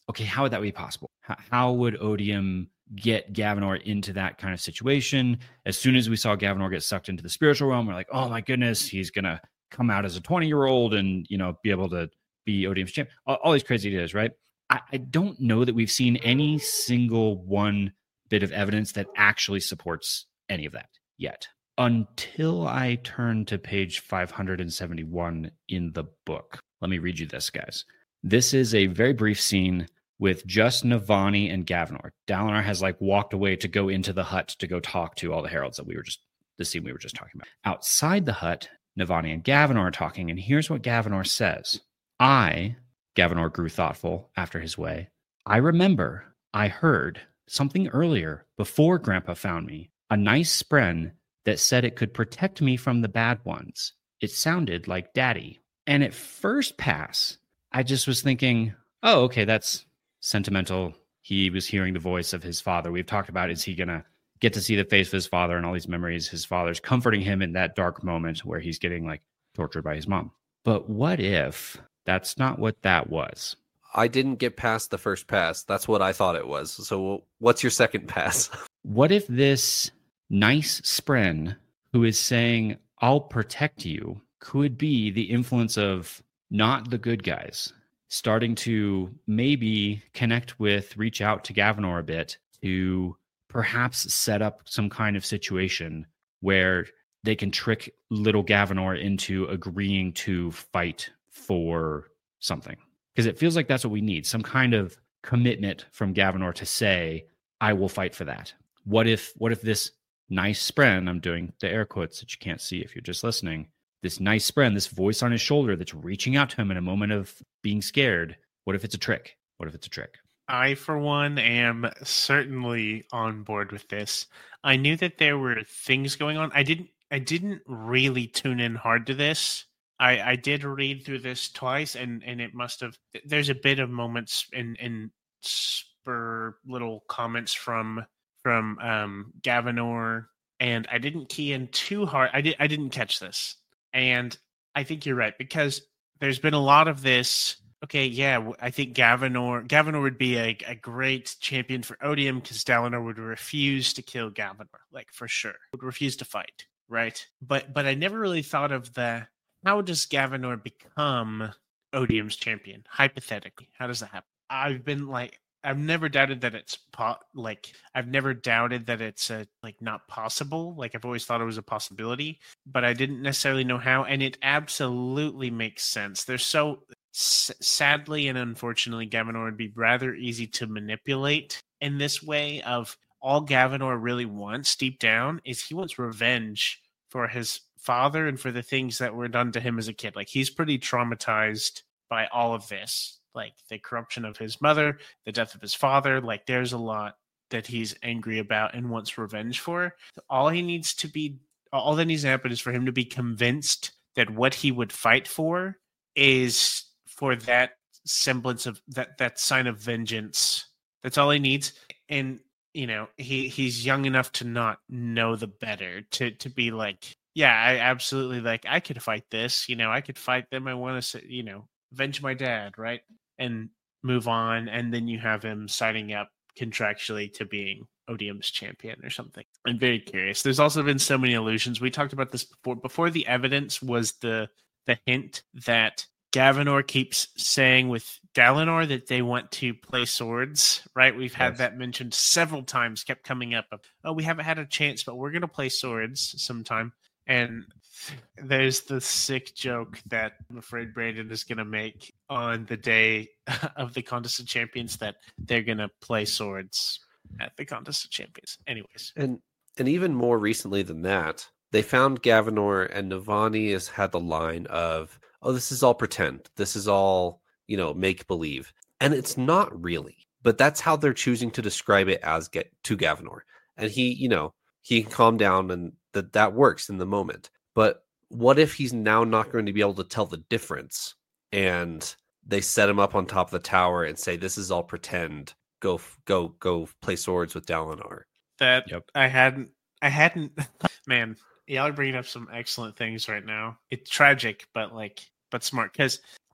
okay, how would that be possible? How, how would Odium get Gavinor into that kind of situation? As soon as we saw Gavinor get sucked into the spiritual realm, we're like, oh my goodness, he's going to come out as a twenty-year-old and, you know, be able to be Odium's champ. All, all these crazy ideas, right? I, I don't know that we've seen any single one bit of evidence that actually supports any of that yet. Until I turn to page five hundred seventy-one in the book. Let me read you this, guys. This is a very brief scene with just Navani and Gavinor. Dalinar has like walked away to go into the hut to go talk to all the heralds that we were just, the scene we were just talking about. Outside the hut, Navani and Gavinor are talking, and here's what Gavinor says. I, Gavinor grew thoughtful after his way, I remember I heard something earlier before Grandpa found me, a nice spren that said it could protect me from the bad ones. It sounded like Daddy. And at first pass, I just was thinking, oh, okay, that's sentimental. He was hearing the voice of his father. We've talked about, is he going to get to see the face of his father and all these memories? His father's comforting him in that dark moment where he's getting like tortured by his mom. But what if that's not what that was? I didn't get past the first pass. That's what I thought it was. So what's your second pass? What if this nice spren who is saying, I'll protect you, could be the influence of not the good guys starting to maybe connect with, reach out to Gavinor a bit to perhaps set up some kind of situation where they can trick little Gavinor into agreeing to fight for something. Because it feels like that's what we need, some kind of commitment from Gavinor to say, I will fight for that. What if what if this nice spren, I'm doing the air quotes that you can't see if you're just listening, this nice spren, this voice on his shoulder that's reaching out to him in a moment of being scared, what if it's a trick? What if it's a trick? I, for one, am certainly on board with this. I knew that there were things going on. I didn't I didn't really tune in hard to this. I, I did read through this twice, and, and it must have... There's a bit of moments in, in spur little comments from from um, Gavinor, and I didn't key in too hard. I, did, I didn't catch this. And I think you're right, because there's been a lot of this... Okay, yeah, I think Gavinor Gavinor would be a, a great champion for Odium because Dalinar would refuse to kill Gavinor, like for sure. Would refuse to fight, right? But but I never really thought of the how does Gavinor become Odium's champion? Hypothetically, how does that happen? I've been like I've never doubted that it's po- like I've never doubted that it's a, like not possible. Like I've always thought it was a possibility, but I didn't necessarily know how. And it absolutely makes sense. There's so s- sadly and unfortunately, Gavinor would be rather easy to manipulate in this way. Of all Gavinor really wants deep down is he wants revenge for his father and for the things that were done to him as a kid. Like he's pretty traumatized by all of this. Like the corruption of his mother, the death of his father. Like there's a lot that he's angry about and wants revenge for. All he needs to be, all that needs to happen is for him to be convinced that what he would fight for is for that semblance of that, that sign of vengeance. That's all he needs. And, you know, he, he's young enough to not know the better, to, to be like, yeah, I absolutely like, I could fight this, you know, I could fight them. I want to, you know, avenge my dad, right? And move on, and then you have him signing up contractually to being Odium's champion or something. I'm very curious. There's also been so many allusions. We talked about this before. Before the evidence was the the hint that Gavinor keeps saying with Dalinar that they want to play swords, right? We've had yes. that mentioned several times, kept coming up. Of, oh, we haven't had a chance, but we're going to play swords sometime. And there's the sick joke that I'm afraid Brandon is going to make on the day of the Contest of Champions that they're going to play swords at the Contest of Champions. Anyways. And and even more recently than that, they found Gavinor, and Navani has had the line of, oh, this is all pretend. This is all, you know, make-believe. And it's not really. But that's how they're choosing to describe it as get to Gavinor. And he, you know, he can calm down, and that that works in the moment. But what if he's now not going to be able to tell the difference, and they set him up on top of the tower and say, this is all pretend. Go, go, go play swords with Dalinar. That yep. I hadn't, I hadn't, man, y'all are bringing up some excellent things right now. It's tragic, but like, but smart. Because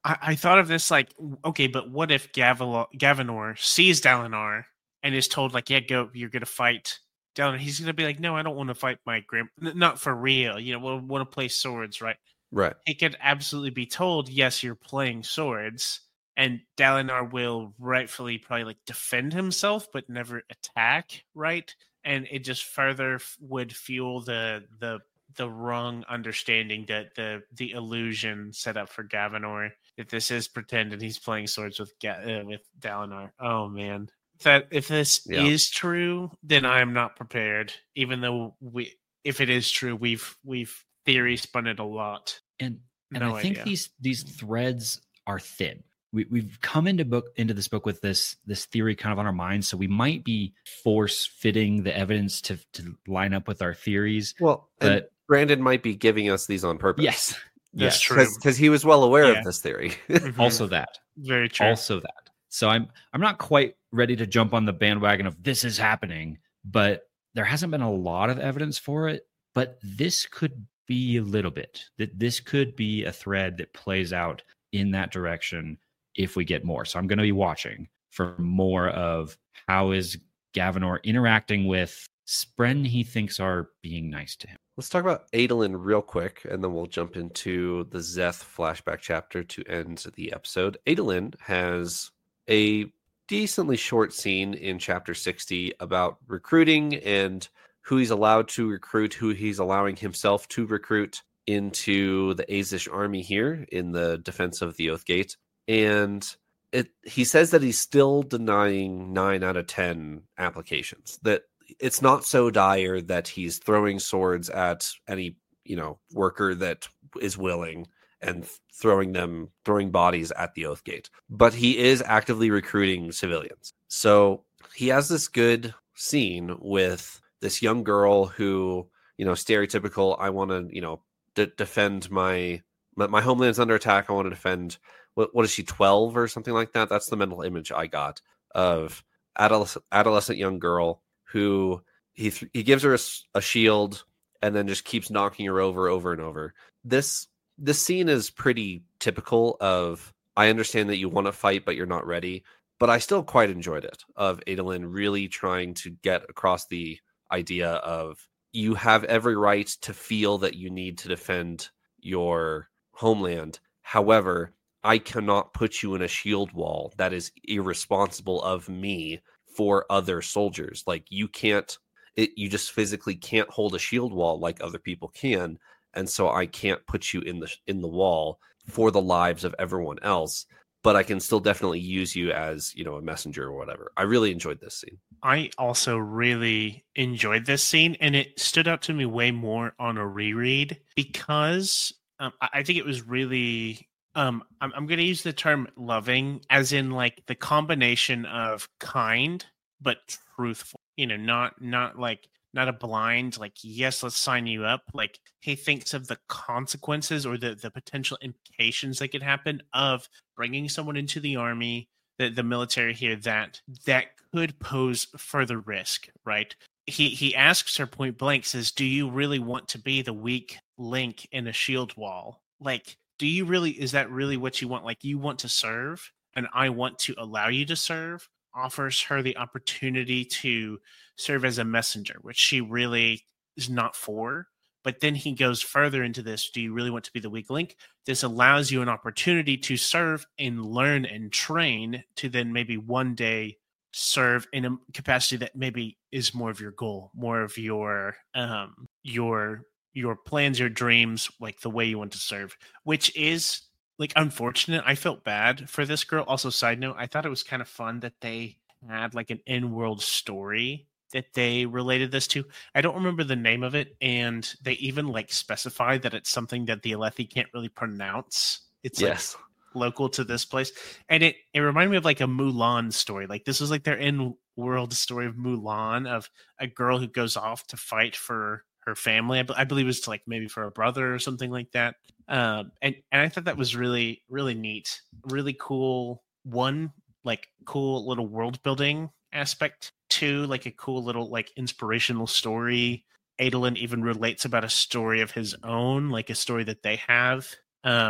I, I thought of this like, okay, but what if Gavilar, Gavinor sees Dalinar and is told like, yeah, go, you're gonna fight Dalinar. He's gonna be like, no, I don't want to fight my grand, not for real. You know, we'll want to play swords, right? Right. He could absolutely be told, yes, you're playing swords, and Dalinar will rightfully probably like defend himself, but never attack, right? And it just further f- would fuel the the the wrong understanding that the the illusion set up for Gavinor that this is pretend and he's playing swords with Ga- uh, with Dalinar. Oh man, if that if this Yeah. is true, then I am not prepared. Even though we, if it is true, we've we've theory spun it a lot. And and No I think idea. these these threads are thin. We, we've come into book into this book with this this theory kind of on our minds, so we might be force fitting the evidence to to line up with our theories. Well, and But Brandon might be giving us these on purpose. yes, That's yes. true. Because he was well aware Yeah. of this theory. Mhm. Also that, Very true. also that. So I'm I'm not quite ready to jump on the bandwagon of this is happening, but there hasn't been a lot of evidence for it. But this could be a little bit. That this could be a thread that plays out in that direction if we get more. So I'm going to be watching for more of how is Gavinor interacting with Spren he thinks are being nice to him. Let's talk about Adolin real quick, and then we'll jump into the Zeth flashback chapter to end the episode. Adolin has a decently short scene in chapter sixty about recruiting and who he's allowed to recruit, who he's allowing himself to recruit into the Azish army here in the defense of the Oathgate. And it, he says that he's still denying nine out of ten applications, that it's not so dire that he's throwing swords at any, you know, worker that is willing and throwing them, throwing bodies at the Oathgate. But he is actively recruiting civilians. So he has this good scene with this young girl who, you know, stereotypical, I want to, you know, d- defend my, my, my homeland's under attack. I want to defend, what, what is she, twelve or something like that? That's the mental image I got of adolescent, adolescent young girl who he th- he gives her a, a shield and then just keeps knocking her over, over and over. This this scene is pretty typical of, I understand that you want to fight, but you're not ready. But I still quite enjoyed it, of Adolin really trying to get across the idea of you have every right to feel that you need to defend your homeland. However, I cannot put you in a shield wall. That is irresponsible of me for other soldiers. Like, you can't, it, you just physically can't hold a shield wall like other people can. And so I can't put you in the in the wall for the lives of everyone else, but I can still definitely use you as, you know, a messenger or whatever. I really enjoyed this scene. I also really enjoyed this scene, and it stood out to me way more on a reread because um, I I think it was really. Um, I'm, I'm going to use the term loving, as in like the combination of kind but truthful. You know, not not like not a blind like, yes, let's sign you up. Like, he thinks of the consequences or the the potential implications that could happen of bringing someone into the army, the the military here, that that could pose further risk, right? He he asks her point blank, says, "Do you really want to be the weak link in a shield wall? Like, do you really, is that really what you want? Like, you want to serve and I want to allow you to serve?" Offers her the opportunity to serve as a messenger, which she really is not for. But then he goes further into this. Do you really want to be the weak link? This allows you an opportunity to serve and learn and train to then maybe one day serve in a capacity that maybe is more of your goal, more of your um your your plans, your dreams, like the way you want to serve, which is like unfortunate. I felt bad for this girl. Also, side note, I thought it was kind of fun that they had like an in-world story that they related this to. I don't remember the name of it, and they even like specify that it's something that the Alethi can't really pronounce. It's Yes. like local to this place, and it it reminded me of like a Mulan story. Like, this was like their in-world story of Mulan, of a girl who goes off to fight for her family. I, b- I believe it was to like maybe for a brother or something like that. Um, and and I thought that was really really neat, really cool. One, like, cool little world building aspect. Two, like a cool little like inspirational story. Adolin even relates about a story of his own, like a story that they have. Um,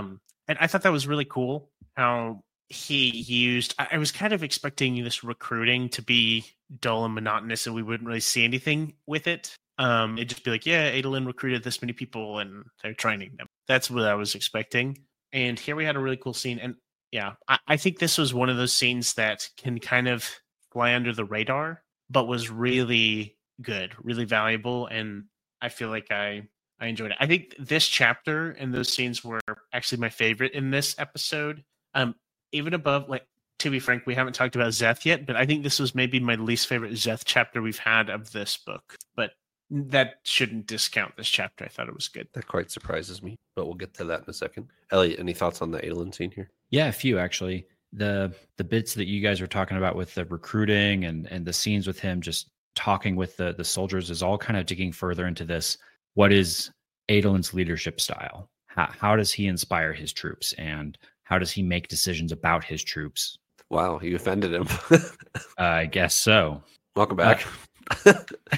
and I thought that was really cool how he used. I, I was kind of expecting this recruiting to be dull and monotonous, and we wouldn't really see anything with it. Um, it'd just be like, yeah, Adolin recruited this many people, and they're training them. That's what I was expecting. And here we had a really cool scene, and yeah, I, I think this was one of those scenes that can kind of fly under the radar, but was really good, really valuable, and I feel like I I enjoyed it. I think this chapter and those scenes were actually my favorite in this episode. Um, even above, like, to be frank, we haven't talked about Szeth yet, but I think this was maybe my least favorite Szeth chapter we've had of this book. But that shouldn't discount this chapter. I thought it was good. That quite surprises me, but we'll get to that in a second. Elliot, any thoughts on the Adolin scene here? Yeah, a few actually. The the bits that you guys were talking about with the recruiting and and the scenes with him just talking with the the soldiers is all kind of digging further into this. What is Adolin's leadership style? How, how does he inspire his troops, and how does he make decisions about his troops? Wow, you offended him. uh, I guess so. Welcome back. Uh,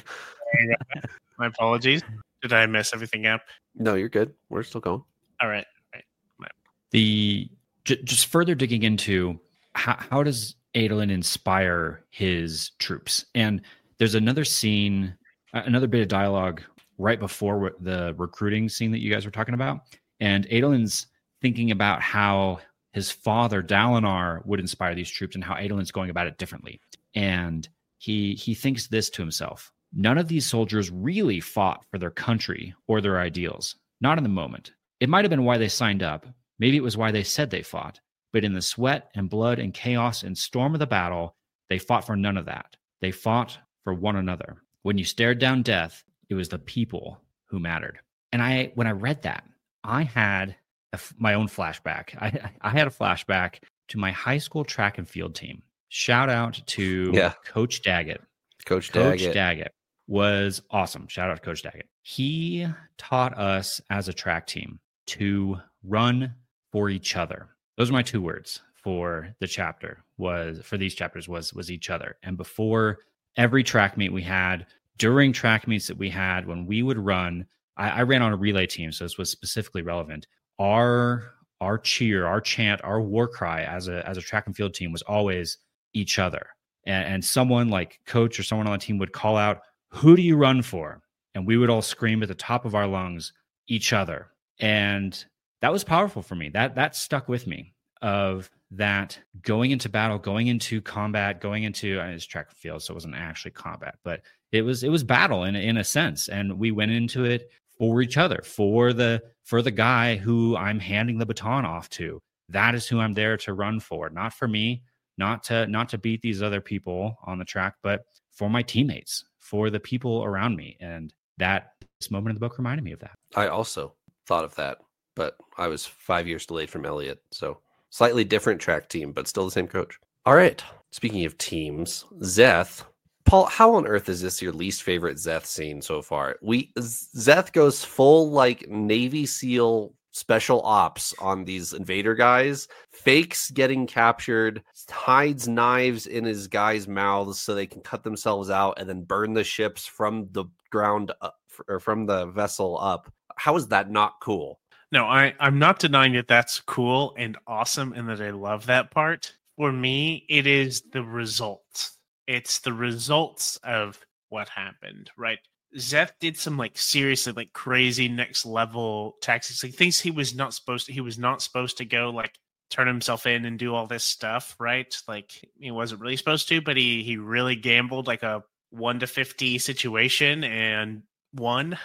my apologies. Did I mess everything up? No, you're good. We're still going. All right. All right. The j- just further digging into how, how does Adolin inspire his troops? And there's another scene, another bit of dialogue right before the recruiting scene that you guys were talking about. And Adolin's thinking about how his father, Dalinar, would inspire these troops and how Adolin's going about it differently. And he he thinks this to himself. None of these soldiers really fought for their country or their ideals. Not in the moment. It might have been why they signed up. Maybe it was why they said they fought. But in the sweat and blood and chaos and storm of the battle, they fought for none of that. They fought for one another. When you stared down death, it was the people who mattered. And I, when I read that, I had a, my own flashback. I, I had a flashback to my high school track and field team. Shout out to yeah. Coach Daggett. Coach, Coach Daggett. Daggett was awesome. Shout out to Coach Daggett. He taught us as a track team to run for each other. Those are my two words for the chapter was for these chapters was was each other. And before every track meet we had, during track meets that we had, when we would run, I, I ran on a relay team, so this was specifically relevant. Our our cheer, our chant, our war cry as a as a track and field team was always each other. And, and someone like coach or someone on the team would call out, "Who do you run for?" And we would all scream at the top of our lungs, "Each other." And that was powerful for me. That that stuck with me. Of that going into battle, going into combat, going into I mean, it's track and field, so it wasn't actually combat, but it was it was battle in in a sense, and we went into it for each other, for the for the guy who I'm handing the baton off to. That is who I'm there to run for, not for me, not to not to beat these other people on the track, but for my teammates, for the people around me. And that this moment in the book reminded me of that. I also thought of that, but I was five years delayed from Elliot, so slightly different track team, but still the same coach. All right. Speaking of teams, Szeth. Paul, how on earth is this your least favorite Szeth scene so far? We Szeth goes full like Navy SEAL special ops on these invader guys, fakes getting captured, hides knives in his guys' mouths so they can cut themselves out and then burn the ships from the ground up, or from the vessel up. How is that not cool? No, I, I'm not denying that that's cool and awesome and that I love that part. For me, it is the results. It's the results of what happened, right? Szeth did some like seriously like crazy next level tactics, like things he was not supposed to, he was not supposed to go like turn himself in and do all this stuff, right? Like he wasn't really supposed to, but he, he really gambled like a one to fifty situation and won.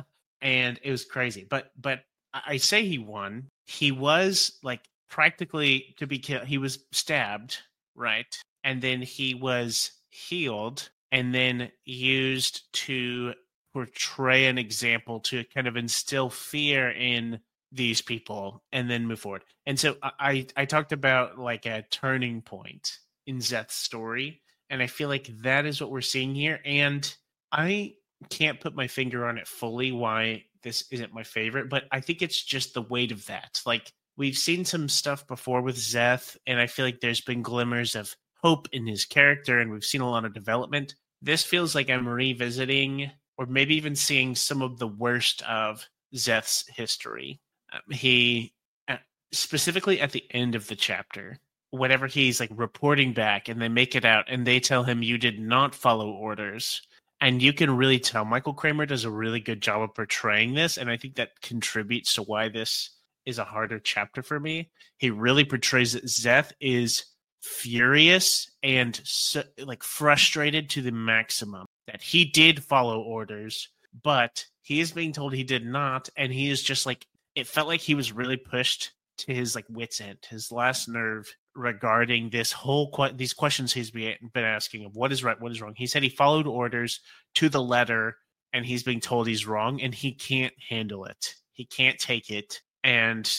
And it was crazy. But, but, I say he won. He was like practically to be killed. He was stabbed, right? And then he was healed and then used to portray an example to kind of instill fear in these people and then move forward. And so I, I talked about like a turning point in Szeth's story. And I feel like that is what we're seeing here. And I can't put my finger on it fully why this isn't my favorite, but I think it's just the weight of that. Like we've seen some stuff before with Szeth, and I feel like there's been glimmers of hope in his character, and we've seen a lot of development. This feels like I'm revisiting, or maybe even seeing some of the worst of Szeth's history. Um, he, specifically at the end of the chapter, whenever he's like reporting back and they make it out and they tell him you did not follow orders. And you can really tell Michael Kramer does a really good job of portraying this. And I think that contributes to why this is a harder chapter for me. He really portrays that Szeth is furious and so, like frustrated to the maximum that he did follow orders, but he is being told he did not. And he is just like, it felt like he was really pushed to his like wit's end, his last nerve regarding this whole que- these questions he's been asking of what is right, what is wrong. He said he followed orders to the letter, and he's being told he's wrong, and he can't handle it. He can't take it, and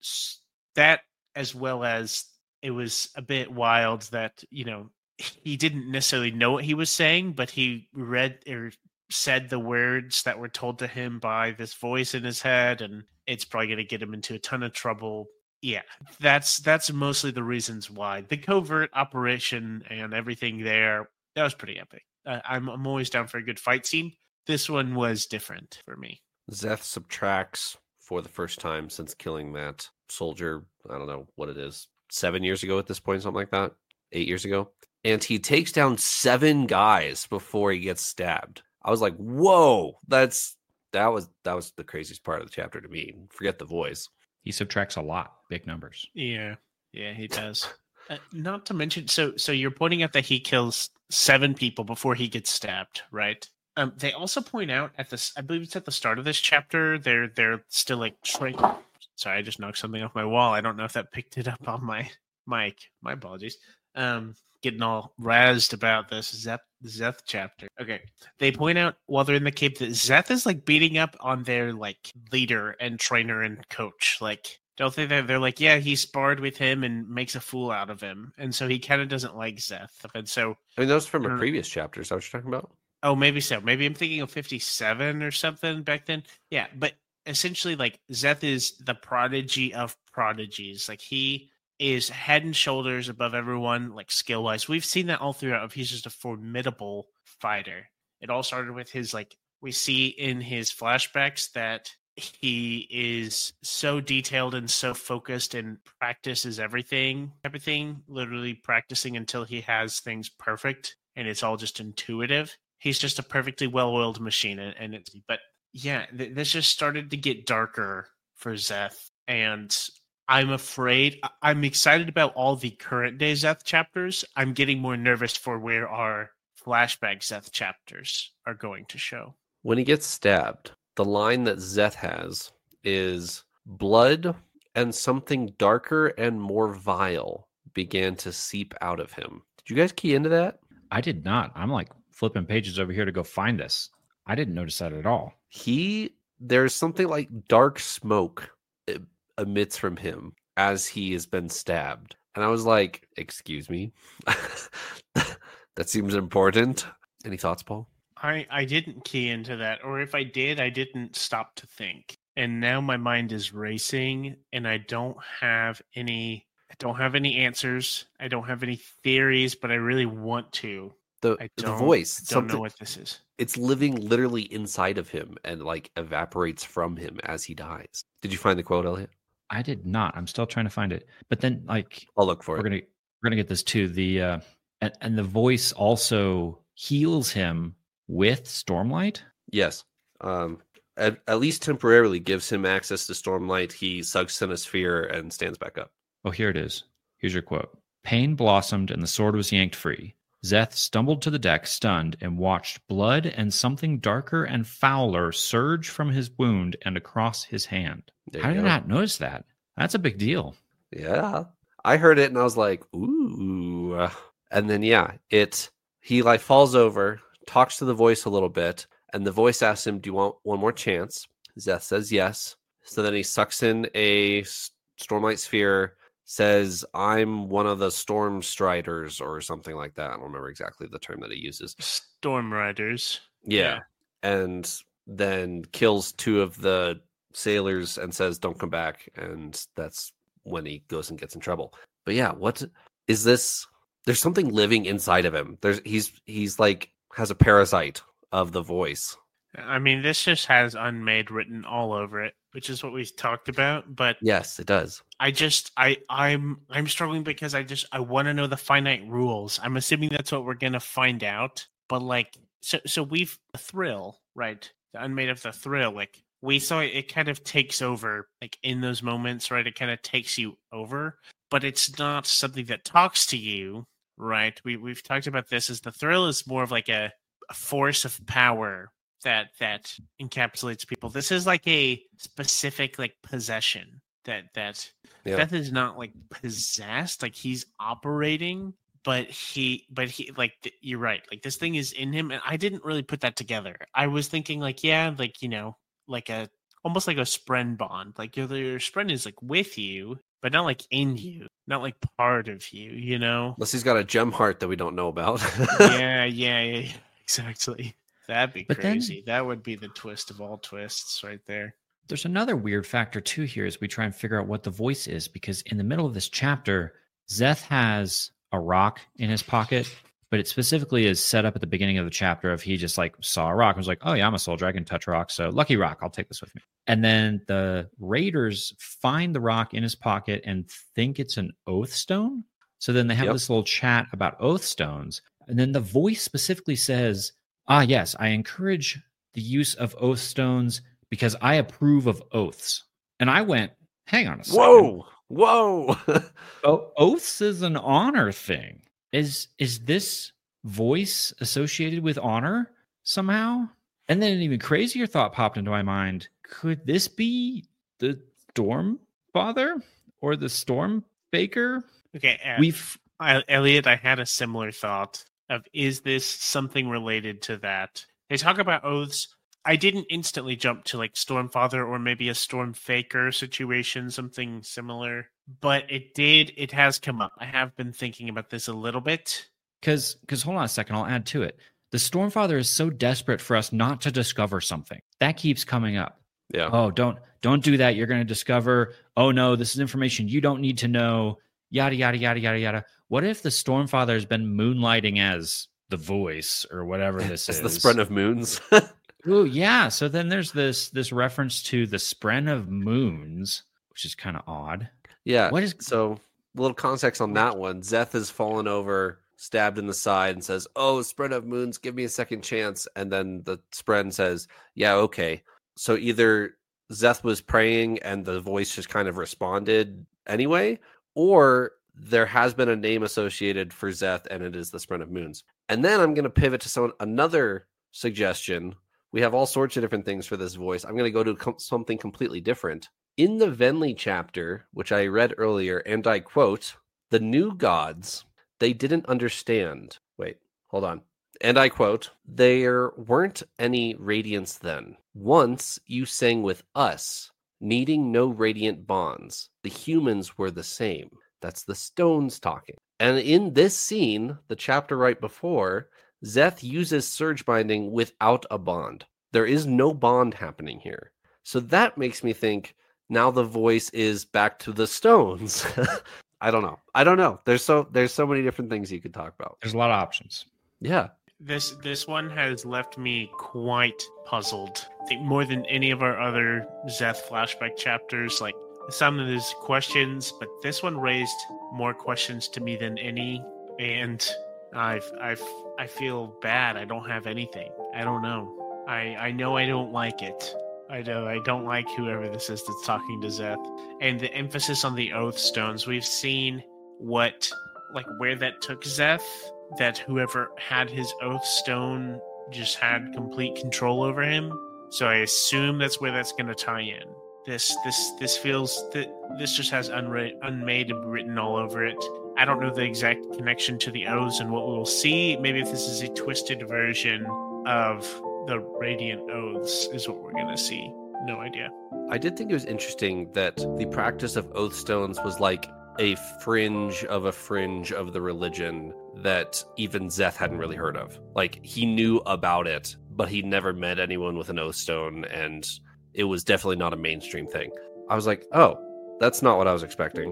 that, as well as it was a bit wild that, you know, he didn't necessarily know what he was saying, but he read or said the words that were told to him by this voice in his head, and it's probably going to get him into a ton of trouble. Yeah, that's that's mostly the reasons why. The covert operation and everything there, that was pretty epic. Uh, I'm I'm always down for a good fight scene. This one was different for me. Szeth subtracts for the first time since killing that soldier. I don't know what it is, seven years ago at this point, something like that, eight years ago. And he takes down seven guys before he gets stabbed. I was like, whoa, that's that was that was the craziest part of the chapter to me. Forget the voice. He subtracts a lot, big numbers. Yeah, yeah, he does. uh, not to mention, so so you're pointing out that he kills seven people before he gets stabbed, right? Um, they also point out at this, I believe it's at the start of this chapter, they're they're still like shrink. Sorry, I just knocked something off my wall. I don't know if that picked it up on my mic. My apologies. Um, getting all razzed about this Szeth, Szeth chapter. Okay. They point out while they're in the cave that Szeth is like beating up on their like leader and trainer and coach. Like, don't they? They're, they're like, yeah, he sparred with him and makes a fool out of him. And so he kind of doesn't like Szeth. And so, I mean, that was from a previous chapter. Is that what you're talking about? Oh, maybe so. Maybe I'm thinking of fifty-seven or something back then. Yeah. But essentially, like, Szeth is the prodigy of prodigies. Like, he is head and shoulders above everyone, like skill wise. We've seen that all throughout. He's just a formidable fighter. It all started with his, like, we see in his flashbacks that he is so detailed and so focused and practices everything, everything, literally practicing until he has things perfect and it's all just intuitive. He's just a perfectly well-oiled machine. And, and it's, but yeah, th- this just started to get darker for Szeth, and I'm afraid, I'm excited about all the current day Szeth chapters. I'm getting more nervous for where our flashback Szeth chapters are going to show. When he gets stabbed, the line that Szeth has is blood and something darker and more vile began to seep out of him. Did you guys key into that? I did not. I'm like flipping pages over here to go find this. I didn't notice that at all. He, there's something like dark smoke emits from him as he has been stabbed. And I was like, excuse me? That seems important. Any thoughts, Paul? I, I didn't key into that, or if I did, I didn't stop to think. And now my mind is racing, and I don't have any I don't have any answers. I don't have any theories, but I really want to. The, I the voice. don't know what this is. It's living literally inside of him and like evaporates from him as he dies. Did you find the quote, Elliot? I did not. I'm still trying to find it. But then, like, I'll look for we're it. Gonna, we're gonna get this too. The uh, and, and the voice also heals him with Stormlight. Yes. Um, at, at least temporarily gives him access to Stormlight. He sucks in a sphere and stands back up. Oh, here it is. Here's your quote. Pain blossomed and the sword was yanked free. Szeth stumbled to the deck, stunned, and watched blood and something darker and fouler surge from his wound and across his hand. There How you did I go. not notice that? That's a big deal. Yeah. I heard it and I was like, ooh. And then, yeah, it, he like falls over, talks to the voice a little bit, and the voice asks him, do you want one more chance? Szeth says yes. So then he sucks in a Stormlight sphere, says, I'm one of the Storm Striders or something like that. I don't remember exactly the term that he uses. Storm Riders. Yeah. yeah. And then kills two of the sailors and says, don't come back. And that's when he goes and gets in trouble. But yeah, what is this? There's something living inside of him. There's he's he's like has a parasite of the voice. I mean, this just has unmade written all over it, which is what we talked about. But Yes, it does. I just, I, I'm, I'm struggling because I just, I want to know the finite rules. I'm assuming that's what we're gonna find out. But like, so, so we've the thrill, right? The unmade of the thrill, like we saw it, it kind of takes over, like in those moments, right? It kind of takes you over, but it's not something that talks to you, right? We we've talked about this as the thrill is more of like a, a force of power that that encapsulates people. This is like a specific like possession that that Yeah. Death is not like possessed, like he's operating, but he but he like th- you're right, like this thing is in him, and I didn't really put that together. I was thinking like, yeah, like, you know, like a almost like a spren bond, like your, your spren is like with you, but not like in you, not like part of you, you know. Unless he's got a gem heart that we don't know about. yeah, yeah, yeah, yeah, exactly. That'd be But then- crazy. That would be the twist of all twists right there. There's another weird factor too here as we try and figure out what the voice is, because in the middle of this chapter, Zeth has a rock in his pocket, but it specifically is set up at the beginning of the chapter of he just like saw a rock and was like, oh yeah, I'm a soldier, I can touch rocks, so lucky rock, I'll take this with me. And then the raiders find the rock in his pocket and think it's an oath stone. So then they have Yep. this little chat about oath stones. And then the voice specifically says, ah, yes, I encourage the use of oath stones because I approve of oaths. And I went, hang on a second. Whoa! Whoa! O- oaths is an honor thing. Is is this voice associated with honor somehow? And then an even crazier thought popped into my mind. Could this be the Storm Father or the Storm Baker? Okay, uh, We've I, Elliot, I had a similar thought of, is this something related to that? They talk about oaths. I didn't instantly jump to like Stormfather or maybe a Storm Faker situation, something similar, but it did, it has come up. I have been thinking about this a little bit. Because, because hold on a second, I'll add to it. The Stormfather is so desperate for us not to discover something. That keeps coming up. yeah. Oh, don't don't do that. You're going to discover, oh no, this is information you don't need to know. Yada, yada, yada, yada, yada. What if the Stormfather has been moonlighting as the voice or whatever this It's is? the Spren of Moons. Oh, yeah. So then there's this this reference to the Spren of Moons, which is kind of odd. yeah. What is- So, a little context on that one. Zeth has fallen over, stabbed in the side, and says, oh, Spren of Moons, give me a second chance. And then the Spren says, yeah, okay. So either Zeth was praying and the voice just kind of responded anyway, or there has been a name associated for Zeth, and it is the Spren of Moons. And then I'm going to pivot to some another suggestion. We have all sorts of different things for this voice. I'm going to go to com- something completely different. In the Venli chapter, which I read earlier, and I quote, the new gods, they didn't understand. Wait, hold on. And I quote, there weren't any radiance then. Once you sang with us, needing no radiant bonds. The humans were the same. That's the stones talking. And in this scene, the chapter right before, Zeth uses surge binding without a bond. There is no bond happening here. So that makes me think now the voice is back to the stones. I don't know. I don't know. There's so there's so many different things you could talk about. There's a lot of options. Yeah. This this one has left me quite puzzled. I think more than any of our other Zeth flashback chapters. Like some of these questions, but this one raised more questions to me than any. And I've I've I feel bad. I don't have anything. I don't know. I I know I don't like it. I know I don't like whoever this is that's talking to Zeth. And the emphasis on the oath stones. We've seen what like where that took Zeth. That whoever had his oath stone just had complete control over him. So I assume that's where that's going to tie in. This this this feels that this just has unra- unmade written all over it. I don't know the exact connection to the oaths and what we will see. Maybe if this is a twisted version of the radiant oaths is what we're going to see. No idea. I did think it was interesting that the practice of oath stones was like a fringe of a fringe of the religion that even Zeth hadn't really heard of. Like, he knew about it, but he never met anyone with an oath stone, and it was definitely not a mainstream thing. I was like, oh, that's not what I was expecting.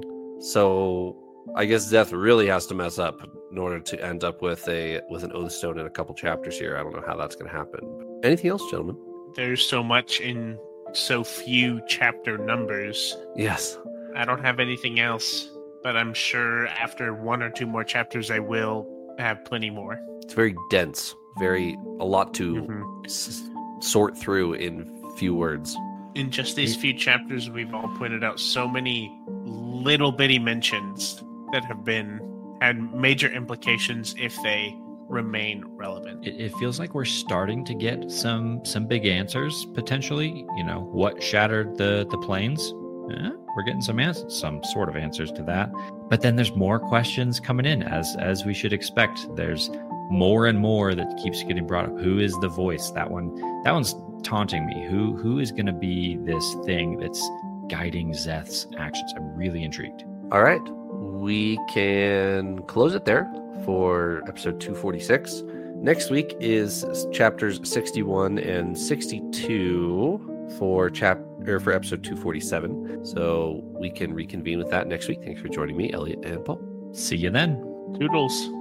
So I guess Zeth really has to mess up in order to end up with a with an oath stone in a couple chapters here. I don't know how that's going to happen. Anything else, gentlemen? There's so much in so few chapter numbers. Yes. I don't have anything else, but I'm sure after one or two more chapters, I will have plenty more. It's very dense, very a lot to Mhm. s- sort through in few words. In just these few chapters, we've all pointed out so many little bitty mentions that have been had major implications if they remain relevant. It, it feels like we're starting to get some some big answers potentially. You know, what shattered the the planes? Eh, we're getting some answers, some sort of answers to that. But then there's more questions coming in, as as we should expect. There's more and more that keeps getting brought up. Who is the voice? That one, that one's taunting me. Who who is going to be this thing that's guiding Zeth's actions? I'm really intrigued. All right. We can close it there for episode two forty-six. Next week is chapters sixty-one and sixty-two for chap or for episode two forty-seven. So we can reconvene with that next week. Thanks for joining me, Elliot and Paul. See you then. Toodles.